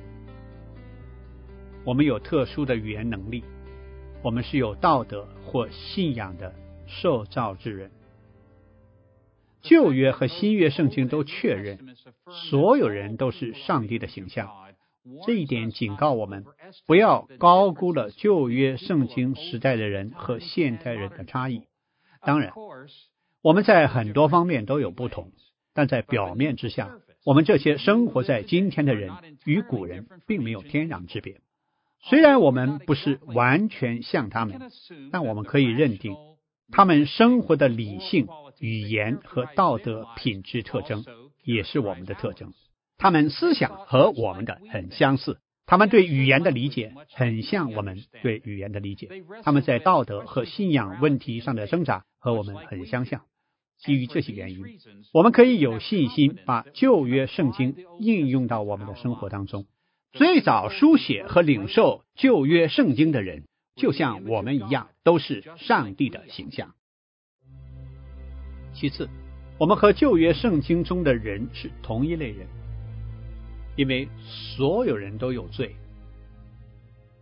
我们有特殊的语言能力，我们是有道德或信仰的受造之人。旧约和新约圣经都确认所有人都是上帝的形象，这一点警告我们不要高估了旧约圣经时代的人和现代人的差异。当然，我们在很多方面都有不同，但在表面之下，我们这些生活在今天的人与古人并没有天壤之别。虽然我们不是完全像他们，但我们可以认定他们生活的理性、语言和道德品质特征也是我们的特征。他们思想和我们的很相似，他们对语言的理解很像我们对语言的理解，他们在道德和信仰问题上的挣扎和我们很相像。基于这些原因，我们可以有信心把旧约圣经应用到我们的生活当中。最早书写和领受旧约圣经的人，就像我们一样，都是上帝的形象。其次，我们和旧约圣经中的人是同一类人，因为所有人都有罪，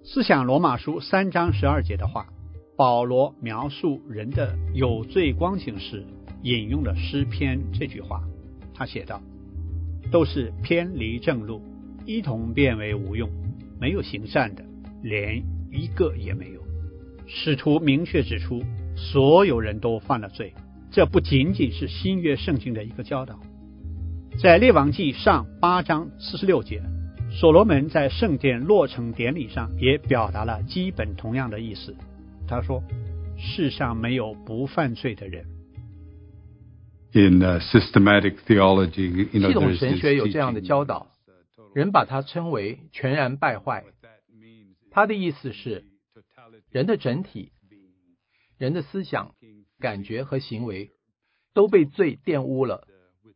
思想罗马书三章十二节的话，保罗描述人的有罪光景时，引用了诗篇这句话，他写道：都是偏离正路，一同变为无用，没有行善的，连一个也没有。使徒明确指出，所有人都犯了罪，这不仅仅是新约圣经的一个教导。在列王纪上八章四十六节，所罗门在圣殿落成典礼上也表达了基本同样的意思。他说：世上没有不犯罪的人。 In uh, systematic theology, you know, 系统神学有这样的教导，人把它称为全然败坏。他的意思是，人的整体、人的思想、感觉和行为都被罪玷污了。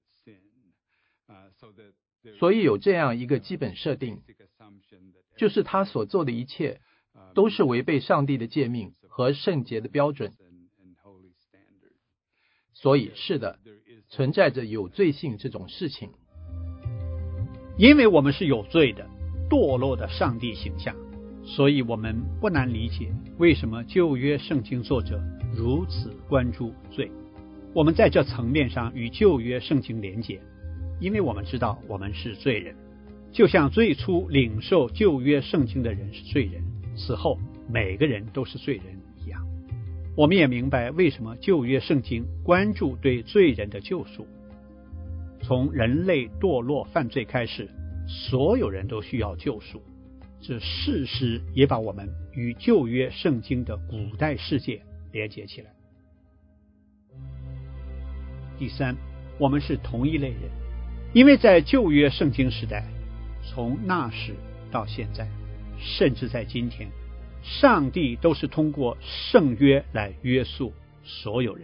所以有这样一个基本设定，就是他所做的一切都是违背上帝的诫命和圣洁的标准。所以是的，存在着有罪性这种事情。 因为我们是有罪的、堕落的上帝形象，所以我们不难理解为什么旧约圣经作者如此关注罪。我们在这层面上与旧约圣经连结，因为我们知道我们是罪人，就像最初领受旧约圣经的人是罪人，此后每个人都是罪人一样。我们也明白为什么旧约圣经关注对罪人的救赎。从人类堕落犯罪开始，所有人都需要救赎，这事实也把我们与旧约圣经的古代世界连接起来。第三，我们是同一类人，因为在旧约圣经时代，从那时到现在，甚至在今天，上帝都是通过圣约来约束所有人。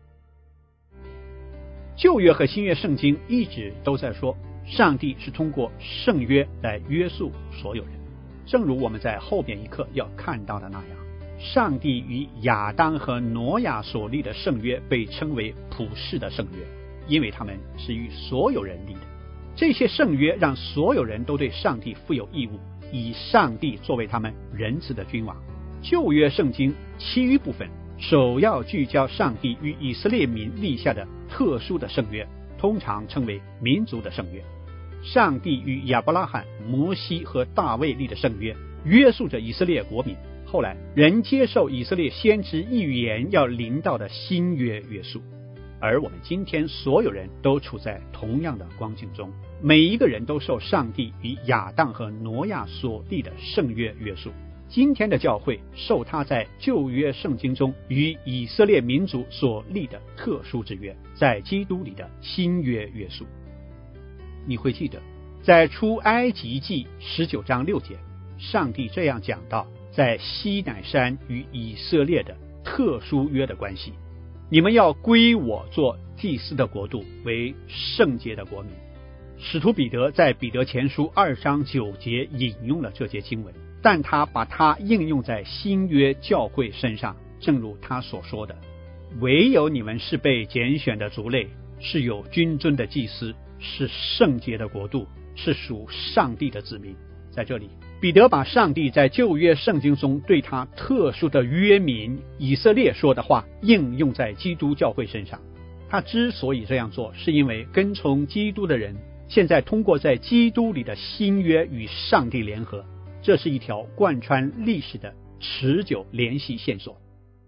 旧约和新约圣经一直都在说，上帝是通过圣约来约束所有人。正如我们在后边一课要看到的那样，上帝与亚当和挪亚所立的圣约被称为普世的圣约，因为他们是与所有人立的。这些圣约让所有人都对上帝负有义务，以上帝作为他们仁慈的君王。旧约圣经其余部分首要聚焦上帝与以色列民立下的特殊的圣约，通常称为民族的圣约。上帝与亚伯拉罕、摩西和大卫立的圣约，约束着以色列国民。后来人接受以色列先知预言要临到的新约约束，而我们今天所有人都处在同样的光景中，每一个人都受上帝与亚当和挪亚所立的圣约约束。今天的教会受他在旧约圣经中与以色列民族所立的特殊之约，在基督里的新约约束。你会记得在出埃及记十九章六节，上帝这样讲到在西乃山与以色列的特殊约的关系：你们要归我做祭司的国度，为圣洁的国民。使徒彼得在彼得前书二章九节引用了这节经文，但他把它应用在新约教会身上，正如他所说的：唯有你们是被拣选的族类，是有君尊的祭司，是圣洁的国度，是属上帝的子民。在这里，彼得把上帝在旧约圣经中对他特殊的约民以色列说的话应用在基督教会身上。他之所以这样做，是因为跟从基督的人现在通过在基督里的新约与上帝联合，这是一条贯穿历史的持久联系线索。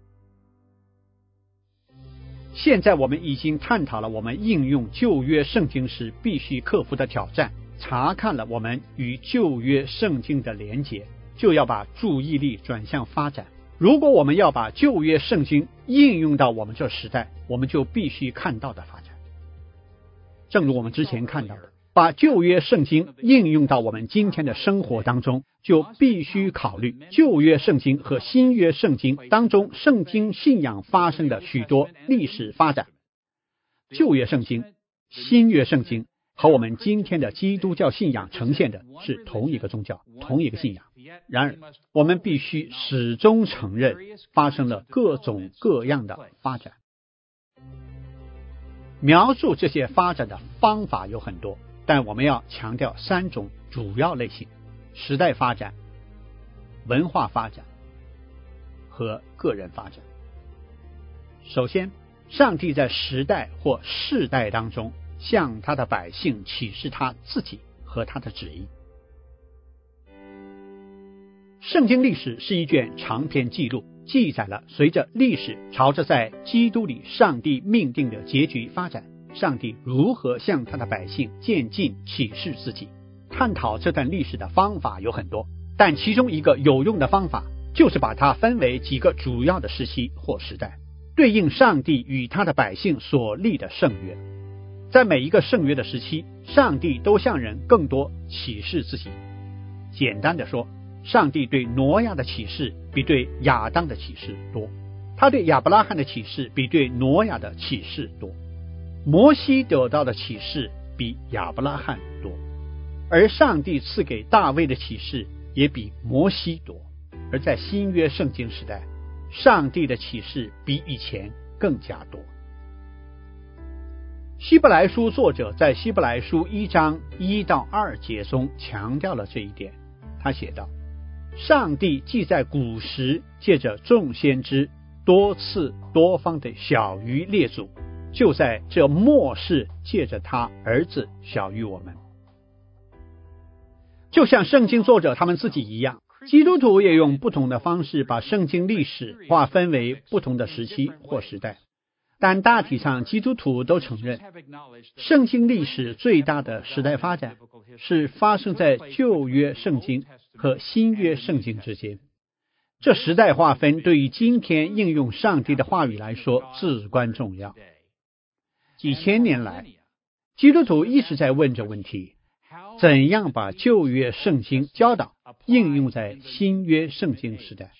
现在我们已经探讨了我们应用旧约圣经时必须克服的挑战，查看了我们与旧约圣经的连结，就要把注意力转向发展。如果我们要把旧约圣经应用到我们这时代，我们就必须看到的发展。正如我们之前看到的，把旧约圣经应用到我们今天的生活当中，就必须考虑旧约圣经和新约圣经当中圣经信仰发生的许多历史发展。旧约圣经、新约圣经和我们今天的基督教信仰呈现的是同一个宗教，同一个信仰。然而我们必须始终承认发生了各种各样的发展。描述这些发展的方法有很多，但我们要强调三种主要类型：时代发展、 文化发展和个人发展。首先，上帝在时代或世代当中向他的百姓启示他自己和他的旨意。圣经历史是一卷长篇记录，记载了随着历史朝着在基督里上帝命定的结局发展，上帝如何向他的百姓渐进启示自己。探讨这段历史的方法有很多，但其中一个有用的方法就是把它分为几个主要的时期或时代，对应上帝与他的百姓所立的圣约。在每一个圣约的时期，上帝都向人更多启示自己。简单的说，上帝对挪亚的启示比对亚当的启示多，他对亚伯拉罕的启示比对挪亚的启示多，摩西得到的启示比亚伯拉罕多，而上帝赐给大卫的启示也比摩西多。而在新约圣经时代，上帝的启示比以前更加多。希伯来书作者在希伯来书一章一到二节中强调了这一点。他写道，上帝既在古时借着众先知多次多方的晓谕列祖，就在这末世借着他儿子晓谕我们。就像圣经作者他们自己一样，基督徒也用不同的方式把圣经历史划分为不同的时期或时代，但大体上基督徒都承认，圣经历史最大的时代发展是发生在旧约圣经和新约圣经之间。这时代划分对于今天应用上帝的话语来说至关重要。几千年来，基督徒一直在问这问题，怎样把旧约圣经教导应用在新约圣经时代。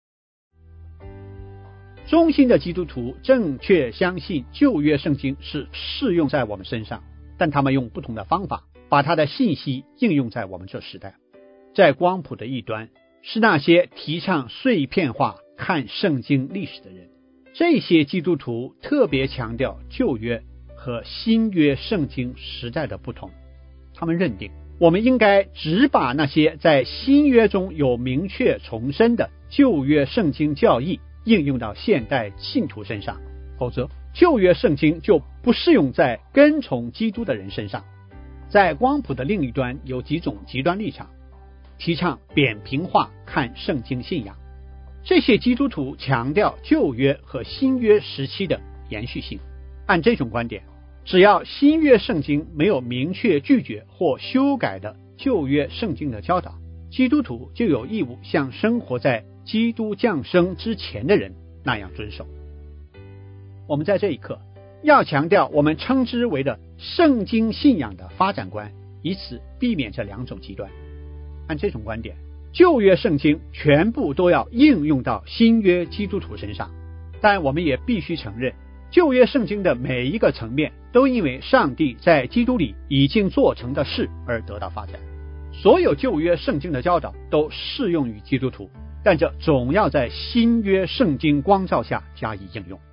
忠心的基督徒正确相信旧约圣经是适用在我们身上，但他们用不同的方法把他的信息应用在我们这时代。在光谱的一端是那些提倡碎片化看圣经历史的人，这些基督徒特别强调旧约和新约圣经时代的不同。他们认定我们应该只把那些在新约中有明确重申的旧约圣经教义应用到现代信徒身上，否则旧约圣经就不适用在跟从基督的人身上。在光谱的另一端有几种极端立场，提倡扁平化看圣经信仰。这些基督徒强调旧约和新约时期的延续性。按这种观点，只要新约圣经没有明确拒绝或修改的旧约圣经的教导，基督徒就有义务像生活在基督降生之前的人那样遵守。我们在这一刻要强调我们称之为的圣经信仰的发展观，以此避免这两种极端。按这种观点，旧约圣经全部都要应用到新约基督徒身上，但我们也必须承认，旧约圣经的每一个层面都因为上帝在基督里已经做成的事而得到发展。所有旧约圣经的教导都适用于基督徒，但这总要在新约圣经光照下加以应用。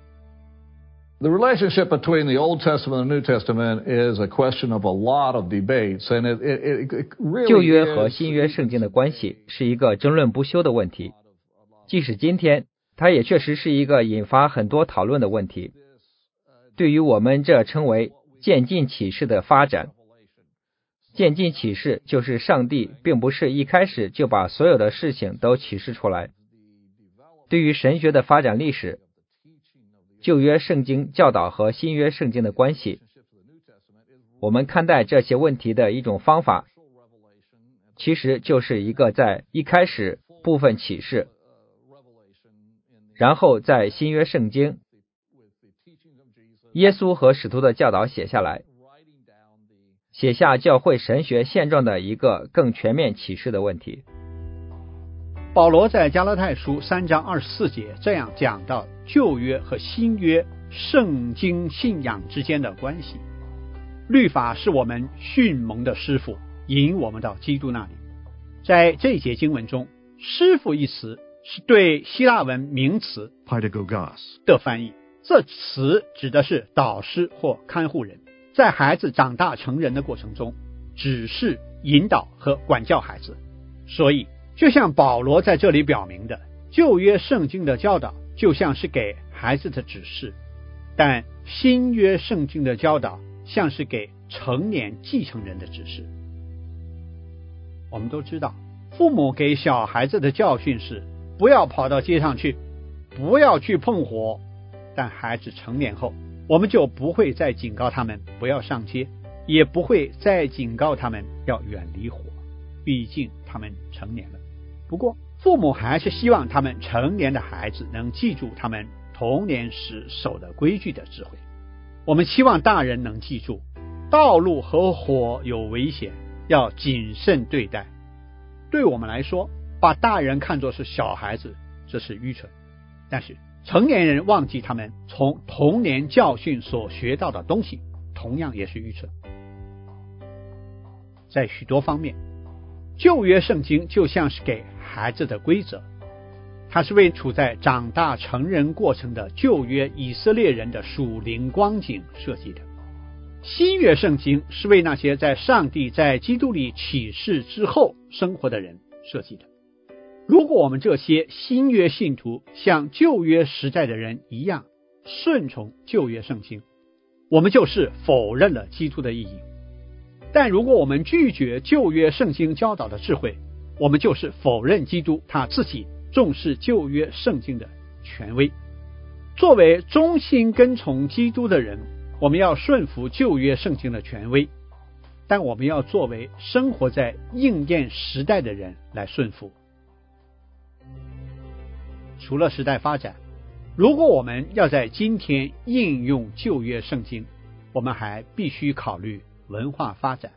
The relationship between the Old Testament and New Testament is a question of a lot of debates, and it, it, it really 旧约和新约圣经的关系是一个争论不休的问题，即使今天，它也确实是一个引发很多讨论的问题。对于我们这称为渐进启示的发展，渐进启示就是上帝并不是一开始就把所有的事情都启示出来。对于神学的发展历史，旧约圣经教导和新约圣经的关系，我们看待这些问题的一种方法，其实就是一个在一开始部分启示，然后在新约圣经耶稣和使徒的教导写下来，写下教会神学现状的一个更全面启示的问题。 保罗在加拉太书三章二十四节这样讲到旧约和新约圣经信仰之间的关系。律法是我们训蒙的师傅，引我们到基督那里。在这一节经文中，师傅一词是对希腊文名词 pedagogos 的翻译，这词指的是导师或看护人，在孩子长大成人的过程中指示引导和管教孩子。所以就像保罗在这里表明的，旧约圣经的教导就像是给孩子的指示，但新约圣经的教导像是给成年继承人的指示。我们都知道，父母给小孩子的教训是不要跑到街上去，不要去碰火，但孩子成年后，我们就不会再警告他们不要上街，也不会再警告他们要远离火，毕竟他们成年了。不过父母还是希望他们成年的孩子能记住他们童年时守的规矩的智慧。我们期望大人能记住，道路和火有危险，要谨慎对待。对我们来说，把大人看作是小孩子，这是愚蠢。但是成年人忘记他们从童年教训所学到的东西，同样也是愚蠢。在许多方面，旧约圣经就像是给孩子的规则，它是为处在长大成人过程的旧约以色列人的属灵光景设计的。新约圣经是为那些在上帝在基督里启示之后生活的人设计的。如果我们这些新约信徒像旧约时代的人一样顺从旧约圣经，我们就是否认了基督的意义。但如果我们拒绝旧约圣经教导的智慧，我们就是否认基督他自己重视旧约圣经的权威。作为忠心跟从基督的人，我们要顺服旧约圣经的权威，但我们要作为生活在应验时代的人来顺服。除了时代发展，如果我们要在今天应用旧约圣经，我们还必须考虑文化发展。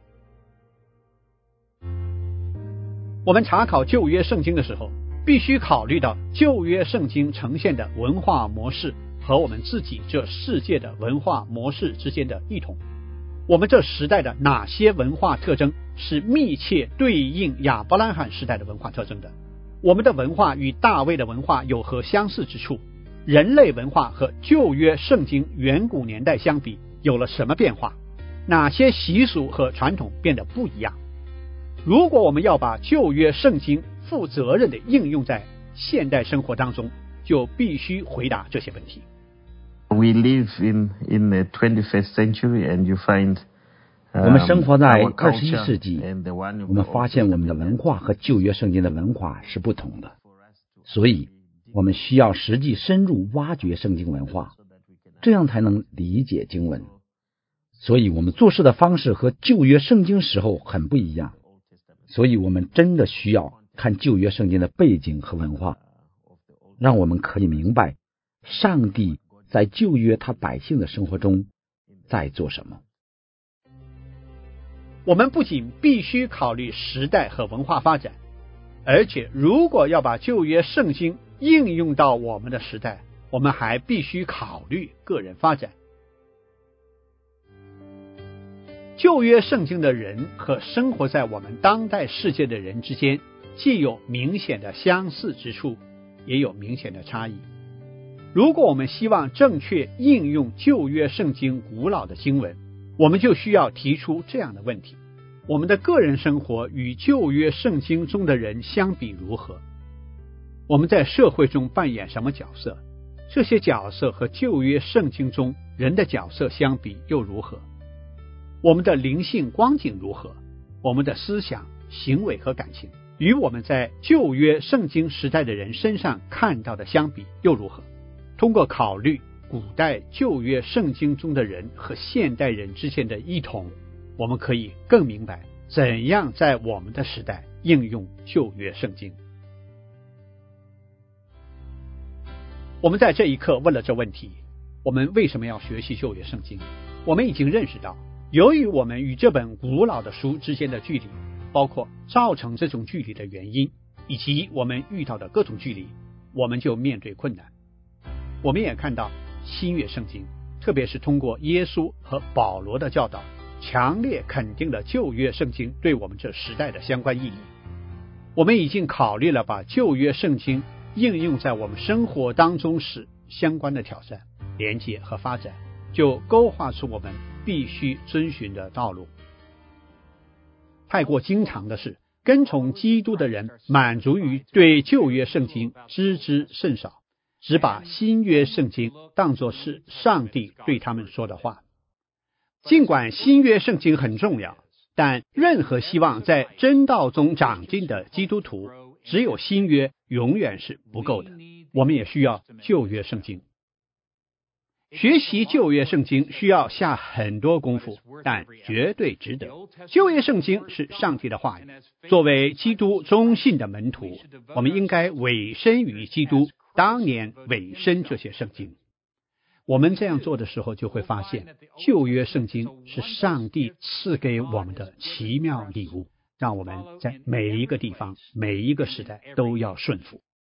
我们查考旧约圣经的时候，必须考虑到旧约圣经呈现的文化模式和我们自己这世界的文化模式之间的异同。我们这时代的哪些文化特征是密切对应亚伯拉罕时代的文化特征的？我们的文化与大卫的文化有何相似之处？人类文化和旧约圣经远古年代相比有了什么变化？哪些习俗和传统变得不一样？如果我们要把旧约圣经负责任地应用在现代生活当中，就必须回答这些问题。 We live in, in the twenty-first century and you find 我们生活在二十一世纪，我们发现我们的文化和旧约圣经的文化是不同的，所以我们需要实际深入挖掘圣经文化，这样才能理解经文。所以我们做事的方式和旧约圣经时候很不一样，所以我们真的需要看旧约圣经的背景和文化，让我们可以明白上帝在旧约他百姓的生活中在做什么。 我们不仅必须考虑时代和文化发展，而且如果要把旧约圣经应用到我们的时代，我们还必须考虑个人发展。旧约圣经的人和生活在我们当代世界的人之间，既有明显的相似之处，也有明显的差异。如果我们希望正确应用旧约圣经古老的经文，我们就需要提出这样的问题：我们的个人生活与旧约圣经中的人相比如何？我们在社会中扮演什么角色？这些角色和旧约圣经中人的角色相比又如何？我们的灵性光景如何？我们的思想、行为和感情与我们在旧约圣经时代的人身上看到的相比又如何？通过考虑古代旧约圣经中的人和现代人之间的异同，我们可以更明白怎样在我们的时代应用旧约圣经。我们在这一刻问了这问题：我们为什么要学习旧约圣经？我们已经认识到，由于我们与这本古老的书之间的距离，包括造成这种距离的原因，以及我们遇到的各种距离，我们就面对困难。我们也看到新约圣经，特别是通过耶稣和保罗的教导，强烈肯定了旧约圣经对我们这时代的相关意义。我们已经考虑了把旧约圣经应用在我们生活当中时相关的挑战、连接和发展，就勾画出我们必须遵循的道路。太过经常的是， 跟从基督的人满足于对旧约圣经知之甚少，只把新约圣经当作是上帝对他们说的话。尽管新约圣经很重要，但任何希望在真道中长进的基督徒，只有新约永远是不够的，我们也需要旧约圣经。学习旧约圣经需要下很多功夫，但绝对值得。旧约圣经是上帝的话语，作为基督忠信的门徒，我们应该委身于基督当年委身这些圣经。我们这样做的时候，就会发现旧约圣经是上帝赐给我们的奇妙礼物，让我们在每一个地方、每一个时代都要顺服。